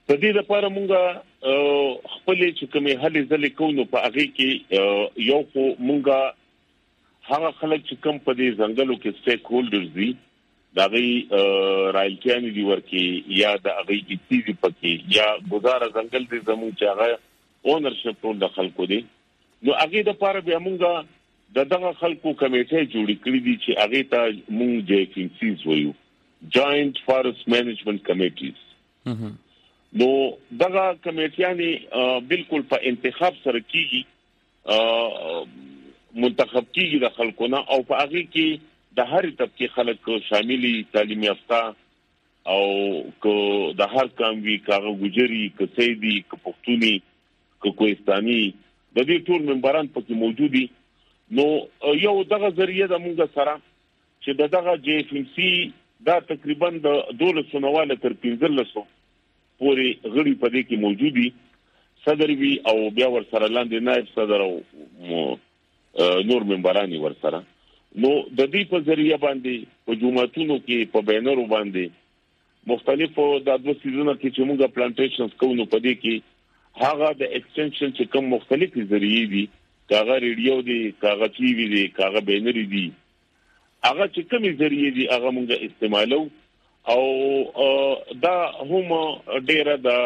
P: په دې لپاره مونږه خپل چې کومې هلې ځلې کوو په هغه کې یو خو مونږه هغه خلک چې کوم په دې ځنګلو کې سټیک هولډرز دي دا غي رایلټیان دي ورکی یا دا غي ایتیزي پکې یا گزاره ځنګل دي زموږ چې هغه اونرشپ ټول د خلکو دي نو هغه د لپاره به مونږه د دغه خلکو کمیټه جوړ کړې دي چې هغه ته مونږ جی اف ام سیز وایو جاینټ فارست مینجمنت کمیټیز نو دغه کمیټیانې بالکل په انتخاب سره کیږي منتخب کیږي د خلکو نه او په هغه کې د هر طبقه خلک شاملي تعلیم یافته او کو د هر قوم وی کاغه ګجري ک سیدی ک پښتوني ک کوهستاني د دې ټول ممبران پکې موجود دي نو یو دغه ذریعہ د موږ سره چې دغه جی اف ام سی دا تقریبا د دولت سنواله تر پنځه سوه پورې غړي په دې کې موجود دي صدر وی او بیا ور سره لاندې نائب صدر او نور ممبرانی ور سره نو د دې په ذریعہ باندې په جمعتونو کې په بینرو باندې مختلفو د دوه سیزونو کې چې موږ پلانټیشنز کوو نو په دې کې هغه د ایکستنشن چې کوم مختلفي ذریعہ دي کاغه ریډیو دي کاغه ټي وي دي کاغه بینر دي هغه چې کومي ذریعہ دي هغه موږ استعمالو او دا هم ډیره د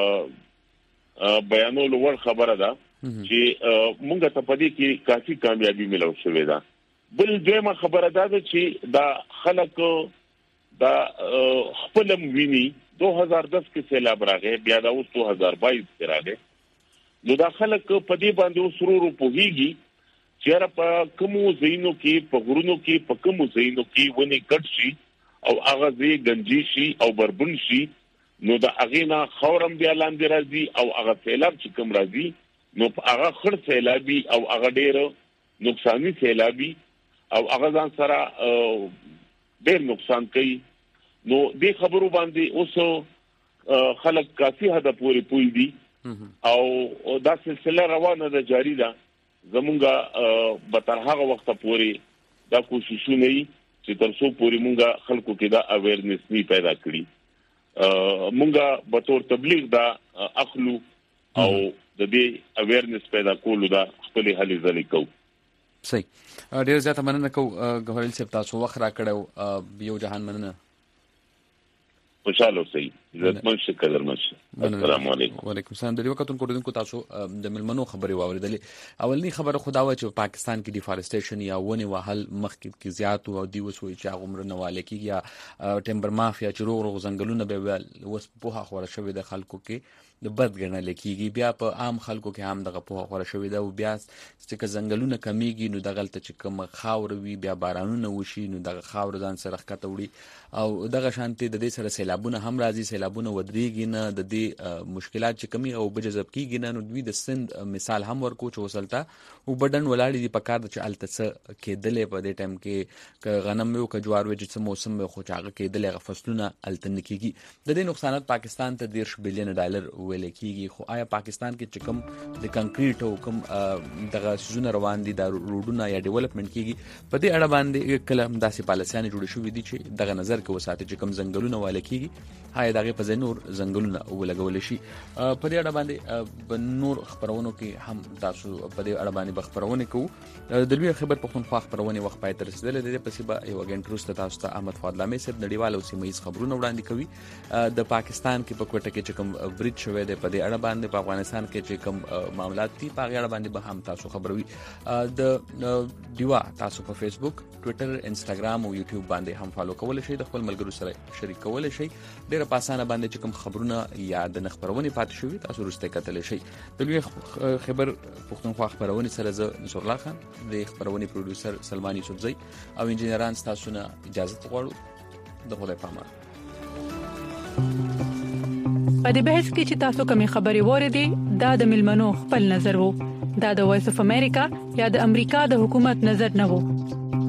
P: بیانولو ور خبره ده چې موږ ته په دې کې کافي کامیابی ملو شوې ده بل دیمه خبره ده چې دا خلک دا خپل ویني دو هزار دس کې سیلاب راغی بیا دا اوس دو هزار بایس کې راغی نو دا خلک په دې باندې سرور په هیږي چې په کومو زینو کې په غرونو کې په کومو زینو کې ونی کټ شي او هغه زی گنجی شي او بربون شي نو دا اغینا خورم بیا لاندې راځي او هغه سیلاب چې کوم راځي نو هغه خړ سیلابي او هغه ډېر نقصانی سیلابي او هغه ځان سره ډېر نقصان کوي نو دې خبرو باندې اوس خلک کافي حد پورې پوي دي او دا سلسله روانه ده جاری ده زمونږه به تر هغه وخت پورې دا کوششونه وي چې تر څو پورې مونږه خلکو کې دا اویرنس نی پیدا کړی مونږه به تور تبلیغ دا اخلو او د دې اویرنس پیدا کولو دا خپل هلې ځلې کوو
A: صحیح ډیر زیاته مننه کو غوړل صاحب تاسو وخت را کړو یو جهان مننه
P: خوشاله اوسئ عزتمن شکر درمشه السلام علیکم
A: وعلیکم السلام د وختونو کوډونکو تاسو د ملمنو خبري واوریدلې اولنی خبره خداوه چې پاکستان کې ډیفارستیشن یا ونی وهل مخکې کې زیات او دی وسوي چې عمر نه والي کې یا ټمبر مافیا چې روغ روغ زنګلونه به وس په خوره شوی د خلکو کې د بد ګڼل کېږي بیا په عام خلکو کې هم دغه په خوره شوی دا او بیا چې زنګلونه کمیږي نو دغه چې کوم خاور وي بیا بارانونه وشي نو دغه خاور ځان سره ښکته وړي او دغه شانتي د دې سره سیلابونه هم راځي سیلابونه ودرېږي نه د دې مشکلات چې کمی او بجذب کیږي نه نو دوی د سند مثال هم ورکو چې وسلته او بدن ولاړې دي په کار د چې التڅ کېدلې په دې ټایم کې غنم یو ک جوار وجه څه موسم خو چاغه کېدلې فصلونه التن کیږي د دې نقصانات پاکستان ته ډیر بلین ډالر ویل کیږي خو آیا پاکستان کې چې کوم د کنکریټ او کوم دغه سيزونه روان دي د روډونه یا ډیولپمنٹ کیږي په دې اړه باندې کله داسې پالیسيان جوړ شوې دي چې دغه نظر کې وساتي چې کوم ځنګلونه واله کیږي هاي دغه په نور ځنګلونه ولګول شي په دې اړه باندې په نور خبرونو کې هم تاسو په دې اړه باندې خبرونه کوو د لوی خبر پښتونخوا خبرونه وخت پای تر رسیدلې ده پسې به یو غنټ وروسته تاسو ته احمد فاضل امي صاحب نړیوال او سیمایي خبرونه وړاندې کوي د پاکستان کې په کوټه کې چې کوم بریج شوی دی په دې اړه باندې په افغانستان کې چې کوم معاملات دي په اړه باندې به هم تاسو خبروي د دیوا تاسو په فیسبوک ټوئیټر انستګرام او یوټیوب باندې هم فالو کول شي د خپل ملګرو سره شریک کول شي ډیره په اسانه باندې چې کوم خبرونه یا د خبرونه پاتې شوی تاسو ورسته کتل شي د لوی خبر پښتونخوا خبرونه سره زه نصر الله خان د خبرونه پروډوسر سلمان یوسفزئی او انجنیران تاسو نه اجازه غواړو د خدای په امان
U: په دې بحث کې چې تاسو کومې خبرې وریدي دا د ملمنو خپل نظر وو دا د وایس اف امریکا یا د امریکا د حکومت نظر نه وو